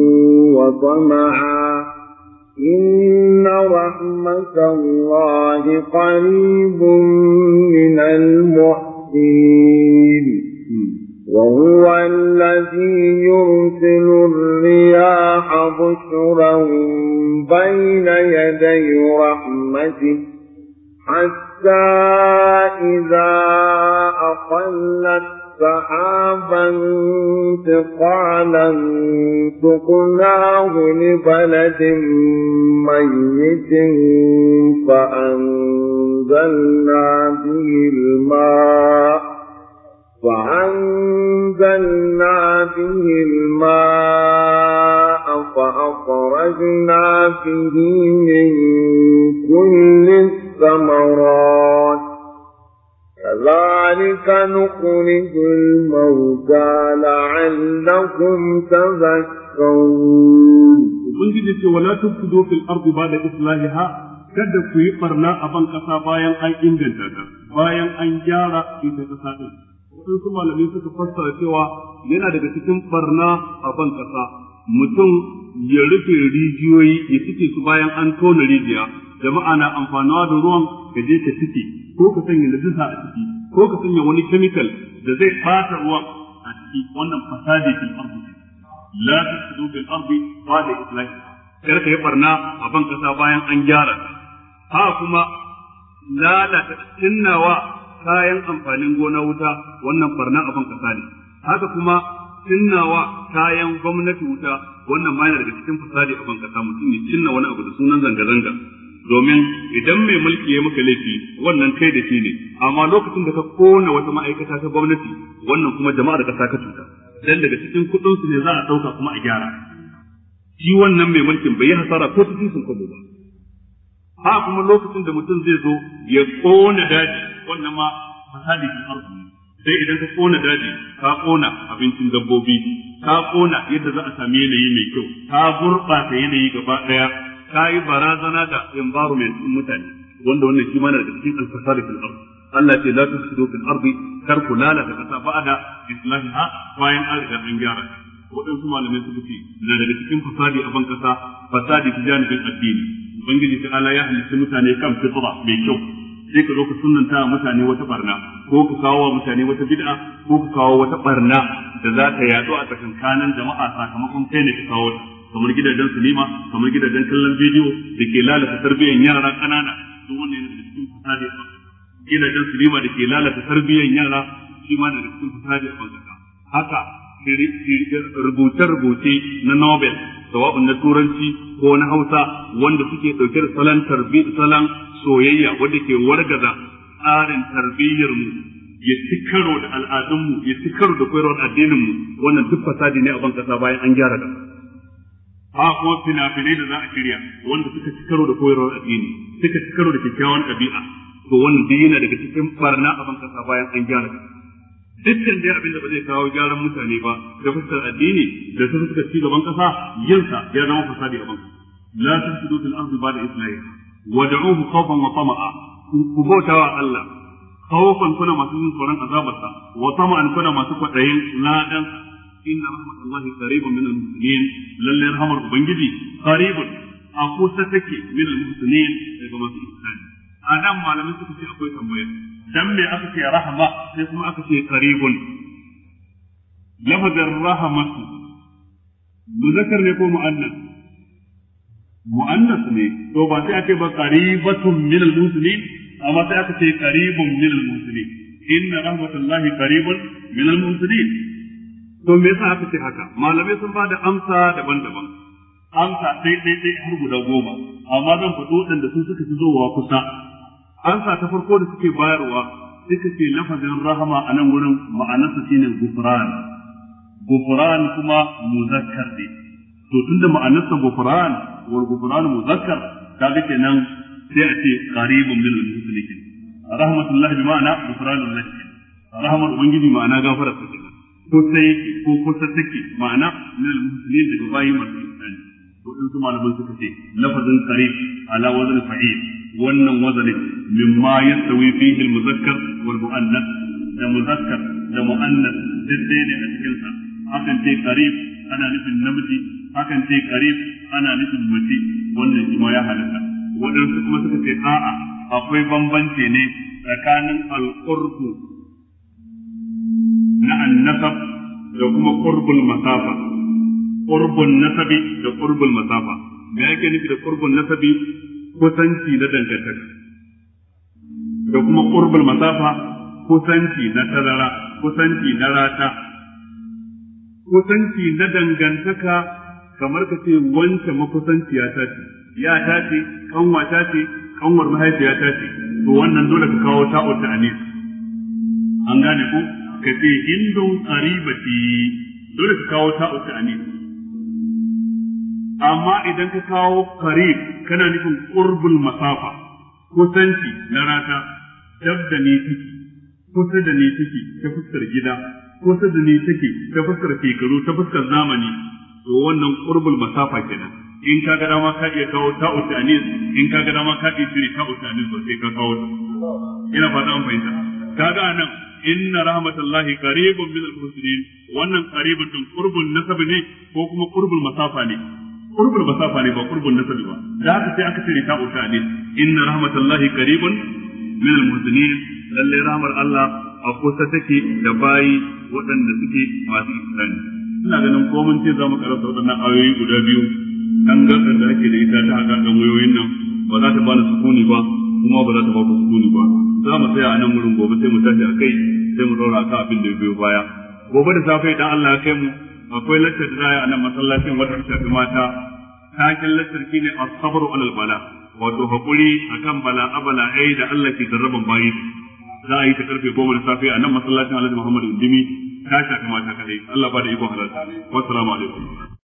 وطمعا إن رحمة الله قريب من المحسنين وهو الذي يرسل الرياح بشرا بين يدي رحمته حتى إذا أقلت سحابا ثقالا سقناه لبلد ميت فأنزلنا به الماء فأنزلنا به الماء فأخرجنا به من كل الثمرات كذلك نخرج الموتى لعلكم تذكرون. Ubangiji ce wala tufsidu fil ardi ba'da islahiha kada ku yi barna a ban kasa bayan an inganta ta bayan an gyara ita kasa din. Wadansu malamai suka fassara cewa yana daga cikin barna a ban kasa mutum ya rufe rijiyoyi ya cike su bayan an tona rijiya jama'a na amfanuwa da ruwan ka je ka cike ko ka sanya najisa a ciki ko ka sanya wani chemical da zai bata ruwan a ciki wannan fasadi fil ardi la tufsidu fil ardi ba'da islahiha kar ka yi barna a ban kasa bayan an gyara ha kuma lalata cinnawa kayan amfanin gona wuta wannan barna a ban kasa ne haka kuma cinnawa kayan gwamnati wuta wannan ma yana daga cikin fasadi a ban kasa mutum ya cinna wani abu da sunan zanga-zanga domin idan mai mulki ya maka laifi wannan kai da shi ne amma lokacin da ka kona wata ma'aikata ta gwamnati wannan kuma jama'ar kasa ka cuta dan daga cikin kudin su ne za a dauka kuma a gyara shi wannan mai mulkin bai yi hasara ko cikin sun kwado ba ha kuma lokacin da mutum zai zo ya kona daji wannan ma fasadi fil ardi sai idan ka kona daji ka kona abincin dabbobi ka kona yadda za a sami yanayi mai kyau ka gurbata yanayi gaba daya ka yi barazana da environment din mutane wanda wannan shi ma na daga cikin al-fasad fil ard Allah ce la tufsidu fil ard kar ku lalata kasa ba'da islahiha bayan an riga an gyara waɗansu malamai suka ce na daga cikin fasadi a ban kasa fasadi ta janibin addini ubangiji ta Allah ya halitta mutane kan fitra mai kyau sai ka zo ka sunnanta mutane wata barna ko ka kawo mutane wata bid'a ko ka kawo wata barna da za ta yaɗu a tsakankanin jama'a sakamakon kai ne ka kawo ta kamar gidajen sinima kamar gidajen kallon bidiyo da ke lalata tarbiyyar yara ƙanana duk wannan yana da cikin fasadi a gidajen sinima da ke lalata tarbiyyar yara shi ma da cikin fasadi a bangaren haka rubuce-rubuce na Nobel sawa'un na turanci ko na Hausa wanda suke ɗauke da salon tarbi salon soyayya wanda ke wargaza tsarin tarbiyyar mu ya ci karo da al'adun mu ya ci karo da koyarwar addinin mu wannan duk fasadi ne a ban kasa bayan an gyara da ha ko fina-finai da za a shirya wanda suka ci karo da koyarwar addini suka ci karo da kyakkyawan ɗabi'a to wannan duk yana daga cikin barna a ban kasa bayan an gyara da dukkan dai abin da ba zai kawo gyaran mutane ba da fuskar addini da su suka ci gaban kasa yinsa ya zama fasadi a banka la tafsidu fil ardi ba'da islahiha wad'uhu khawfan wa tama'a ku bautawa Allah khawfan kuna masu yin tsoron azabarsa wa tama'an kuna masu kwadayin ladan inna rahmatullahi qaribun min al-muhsinin lalle rahmar ubangiji qaribun a kusa take min al-muhsinin daga masu ihsani adam malamin suka ce akwai tambaya dan me aka ce rahama sai kuma aka ce qaribun lafazin rahamatu muzakkar ne ko muannas muannas ne to ba sai ake ba qaribatun min al-muslimin amma sai aka ce qaribun min al-muslimin inna rahmatullahi qaribun min al-muslimin to me yasa aka ce haka malamai sun ba da amsa daban-daban amsa sai dai dai har guda goma amma zan faɗo waɗanda su suka fi zowa kusa ansa ta farko da suke bayarwa suka ce lafazin rahama a nan wurin ma'anarsa shine gufran gufran kuma muzakkar ne to tunda ma'anarsa gufran wal gufran muzakkar kaga kenan sai a ce qaribun min al-muslimin rahmatullahi bi ma'ana gufranullah rahmar ubangiji ma'ana gafara ta kenan ko sai yake ko kusa take ma'ana min al-muslimin daga bayi masu ihsani to in su malaman suka ce lafazin qarib ala wazn fa'il wannan wazanin mimma yastawi fihi al-muzakkar wal muannas da muzakkar da muannas dai ne a cikin sa hakan ce qarib ana nufin namiji hakan ce qarib ana nufin mace wannan shi ma ya halatta wadansu kuma suka ce a'a akwai bambanci ne tsakanin al-qurbu na an-nasab da kuma qurbul masafa qurbun nasabi da qurbul masafa me yake nufi da qurbun nasabi kusanci na dangantaka da kuma qurbul masafa kusanci na tazara kusanci na rata kusanci na dangantaka kamar ka ce wance makusanciya ta ce ya ta ce kanwa ta ce kanwar mahaifiya ta ce to wannan dole ka kawo ta'u ta'anis an gane ko ka ce hindun qaribati dole ka kawo ta'u ta'anis amma idan ka kawo qarib kana nufin qurbul masafa kusanci na rata dab da ni take kusa da ni take ta fuskar gida kusa da ni take ta fuskar shekaru ta fuskar zamani to wannan qurbul masafa kenan in ka ga dama ka iya kawo ta'u ta'anis in ka ga dama ka iya cire ta'u ta'anis ba sai ka kawo ina fata an fahimta kaga nan inna rahmatullahi qaribun min al-muslimin wannan qaribun din qurbul nasab ne ko kuma qurbul masafa ne qurbul masafa ne ba qurbul nasab ba da haka sai aka cire ta'u ta'anis inna rahmatullahi qaribun min al-muslimin lalle rahmar Allah a kusa take da bayi waɗanda suke masu ihsani ina ganin ko mun ce za mu karanta waɗannan ayoyi guda biyu dan gasar da ake da ita ta haka ga wayoyin nan ba za ta bani sukuni ba kuma ba za ta ba ku sukuni ba za mu tsaya a nan wurin gobe sai mu tashi a kai sai mu daura ka abin da ya biyo baya gobe da safe idan Allah ya kai mu akwai lattar da za a nan masallacin wata shafi mata takin lattar ki ne as-sabru alal bala wato hakuri akan bala abala ai da Allah ke jarraban bayi za a yi ta karfe goma da safe a nan masallacin Alhaji Muhammad Indimi ta shafi mata kadai Allah ba da iko halarta wassalamu alaikum